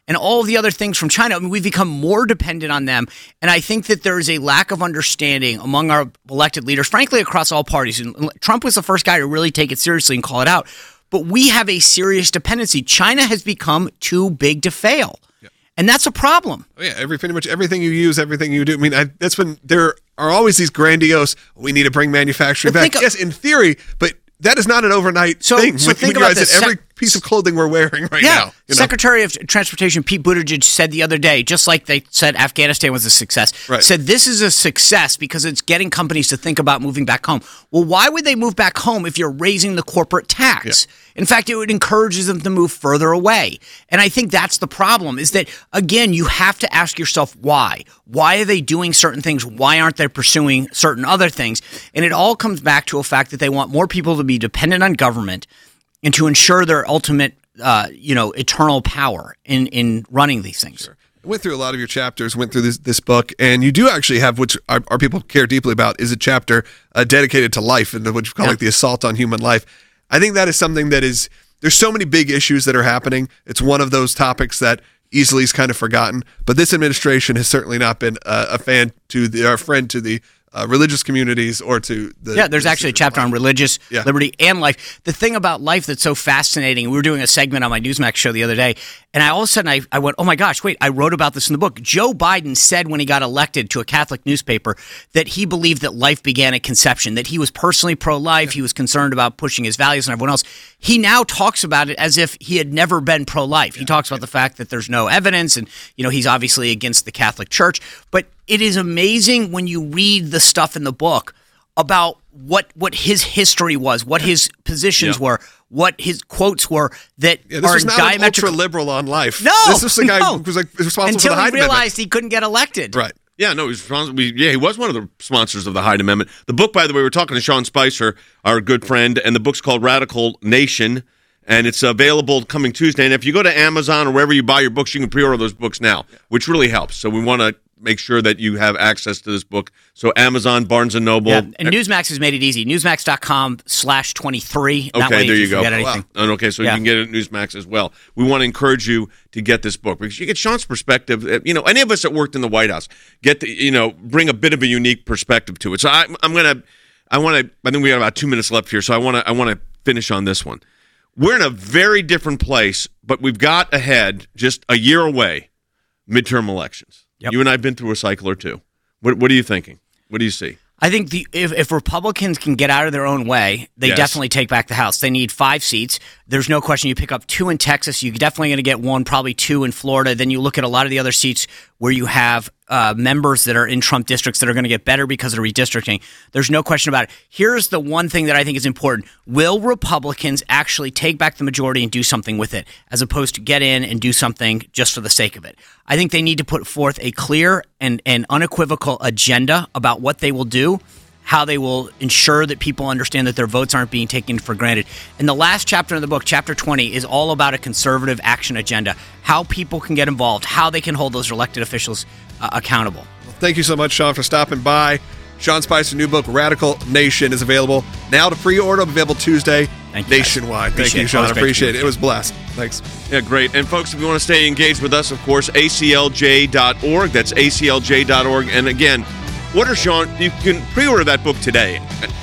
and all of the other things from China. I mean, we've become more dependent on them. And I think that there is a lack of understanding among our elected leaders, frankly, across all parties. And Trump was the first guy to really take it seriously and call it out. But we have a serious dependency. China has become too big to fail. Yeah. And that's a problem. Oh, yeah, every pretty much everything you use, everything you do. I mean, I, that's when there are always these grandiose, we need to bring manufacturing But back. think of- Yes, in theory, but that is not an overnight So- thing. so When think you about realize this. that every Sec- piece of clothing we're wearing right yeah. now. You know? Secretary of Transportation Pete Buttigieg said the other day, just like they said Afghanistan was a success, Right. said this is a success because it's getting companies to think about moving back home. Well, why would they move back home if you're raising the corporate tax? In fact, it would encourage them to move further away. And I think that's the problem, is that, again, you have to ask yourself why. Why are they doing certain things? Why aren't they pursuing certain other things? And it all comes back to a fact that they want more people to be dependent on government and to ensure their ultimate, uh, you know, eternal power in, in running these things. Sure. I went through a lot of your chapters, went through this, this book, and you do actually have, which our, our people care deeply about, is a chapter uh, dedicated to life and what you call Yeah. like the assault on human life. I think that is something that is, there's so many big issues that are happening. It's one of those topics that easily is kind of forgotten, but this administration has certainly not been uh, a fan to the, our friend to the uh, religious communities or to the... Yeah, there's actually a chapter on religious Yeah. liberty and life. The thing about life that's so fascinating, we were doing a segment on my Newsmax show the other day, and I all of a sudden I, I went, oh my gosh, wait, I wrote about this in the book. Joe Biden said when he got elected to a Catholic newspaper that he believed that life began at conception, that he was personally pro-life, he was concerned about pushing his values and everyone else. He now talks about it as if he had never been pro-life. He talks about the fact that there's no evidence, and you know he's obviously against the Catholic Church, but it is amazing when you read the stuff in the book about what what his history was, what his positions Yeah. were, what his quotes were that Yeah, this are was not an diametrical. ultra liberal on life. No, this was the guy no. who was like responsible Until for the he Hyde Amendment. realized he couldn't get elected. Right. Yeah, no, he was responsible. Yeah, he was one of the sponsors of the Hyde Amendment. The book, by the way, we're talking to Sean Spicer, our good friend, and the book's called Radical Nation, and it's available coming Tuesday. And if you go to Amazon or wherever you buy your books, you can pre-order those books now, which really helps. So we want to make sure that you have access to this book. So Amazon, Barnes and Noble. Yeah, and Newsmax has made it easy. Newsmax.com slash 23. That Okay, way there if you go. Forget anything. Wow. And okay, so Yeah. you can get it at Newsmax as well. We want to encourage you to get this book because you get Sean's perspective. Uh, You know, any of us that worked in the White House get the, you know, bring a bit of a unique perspective to it. So I, I'm gonna, I want to. I think we got about two minutes left here, so I want to, I want to finish on this one. We're in a very different place, but we've got ahead just a year away, midterm elections. Yep. You and I have been through a cycle or two. What, what are you thinking? What do you see? I think the if, if Republicans can get out of their own way, they Yes. definitely take back the House. They need five seats. There's no question you pick up two in Texas. You're definitely going to get one, probably two in Florida. Then you look at a lot of the other seats where you have uh, members that are in Trump districts that are going to get better because of redistricting. There's no question about it. Here's the one thing that I think is important. Will Republicans actually take back the majority and do something with it, as opposed to get in and do something just for the sake of it? I think they need to put forth a clear and, and unequivocal agenda about what they will do, how they will ensure that people understand that their votes aren't being taken for granted. And the last chapter of the book, chapter twenty, is all about a conservative action agenda, how people can get involved, how they can hold those elected officials uh, accountable. Thank you so much, Sean, for stopping by. Sean Spicer's new book, Radical Nation, is available now to pre-order, available Tuesday Thank you, guys. nationwide. Thank Appreciate you, it. Sean. I Always great to appreciate be it. It was blessed. Thanks. Yeah, great. And folks, if you want to stay engaged with us, of course, A C L J dot org. That's A C L J dot org. And again, order Sean. You can pre-order that book today.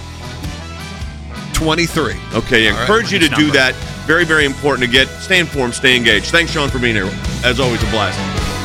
twenty-three. Okay, I All right. encourage you to Nice do number. that. Very, very important to get. Stay informed, stay engaged. Thanks, Sean, for being here. As always, a blast.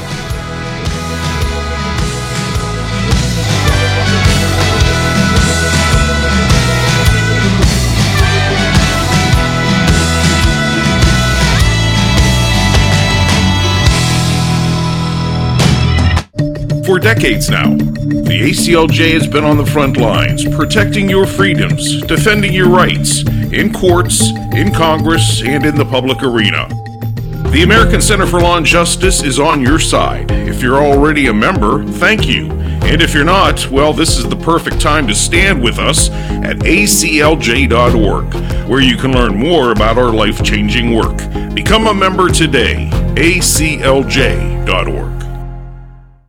For decades now, the A C L J has been on the front lines, protecting your freedoms, defending your rights, in courts, in Congress, and in the public arena. The American Center for Law and Justice is on your side. If you're already a member, thank you. And if you're not, well, this is the perfect time to stand with us at A C L J dot org, where you can learn more about our life-changing work. Become a member today, A C L J dot org.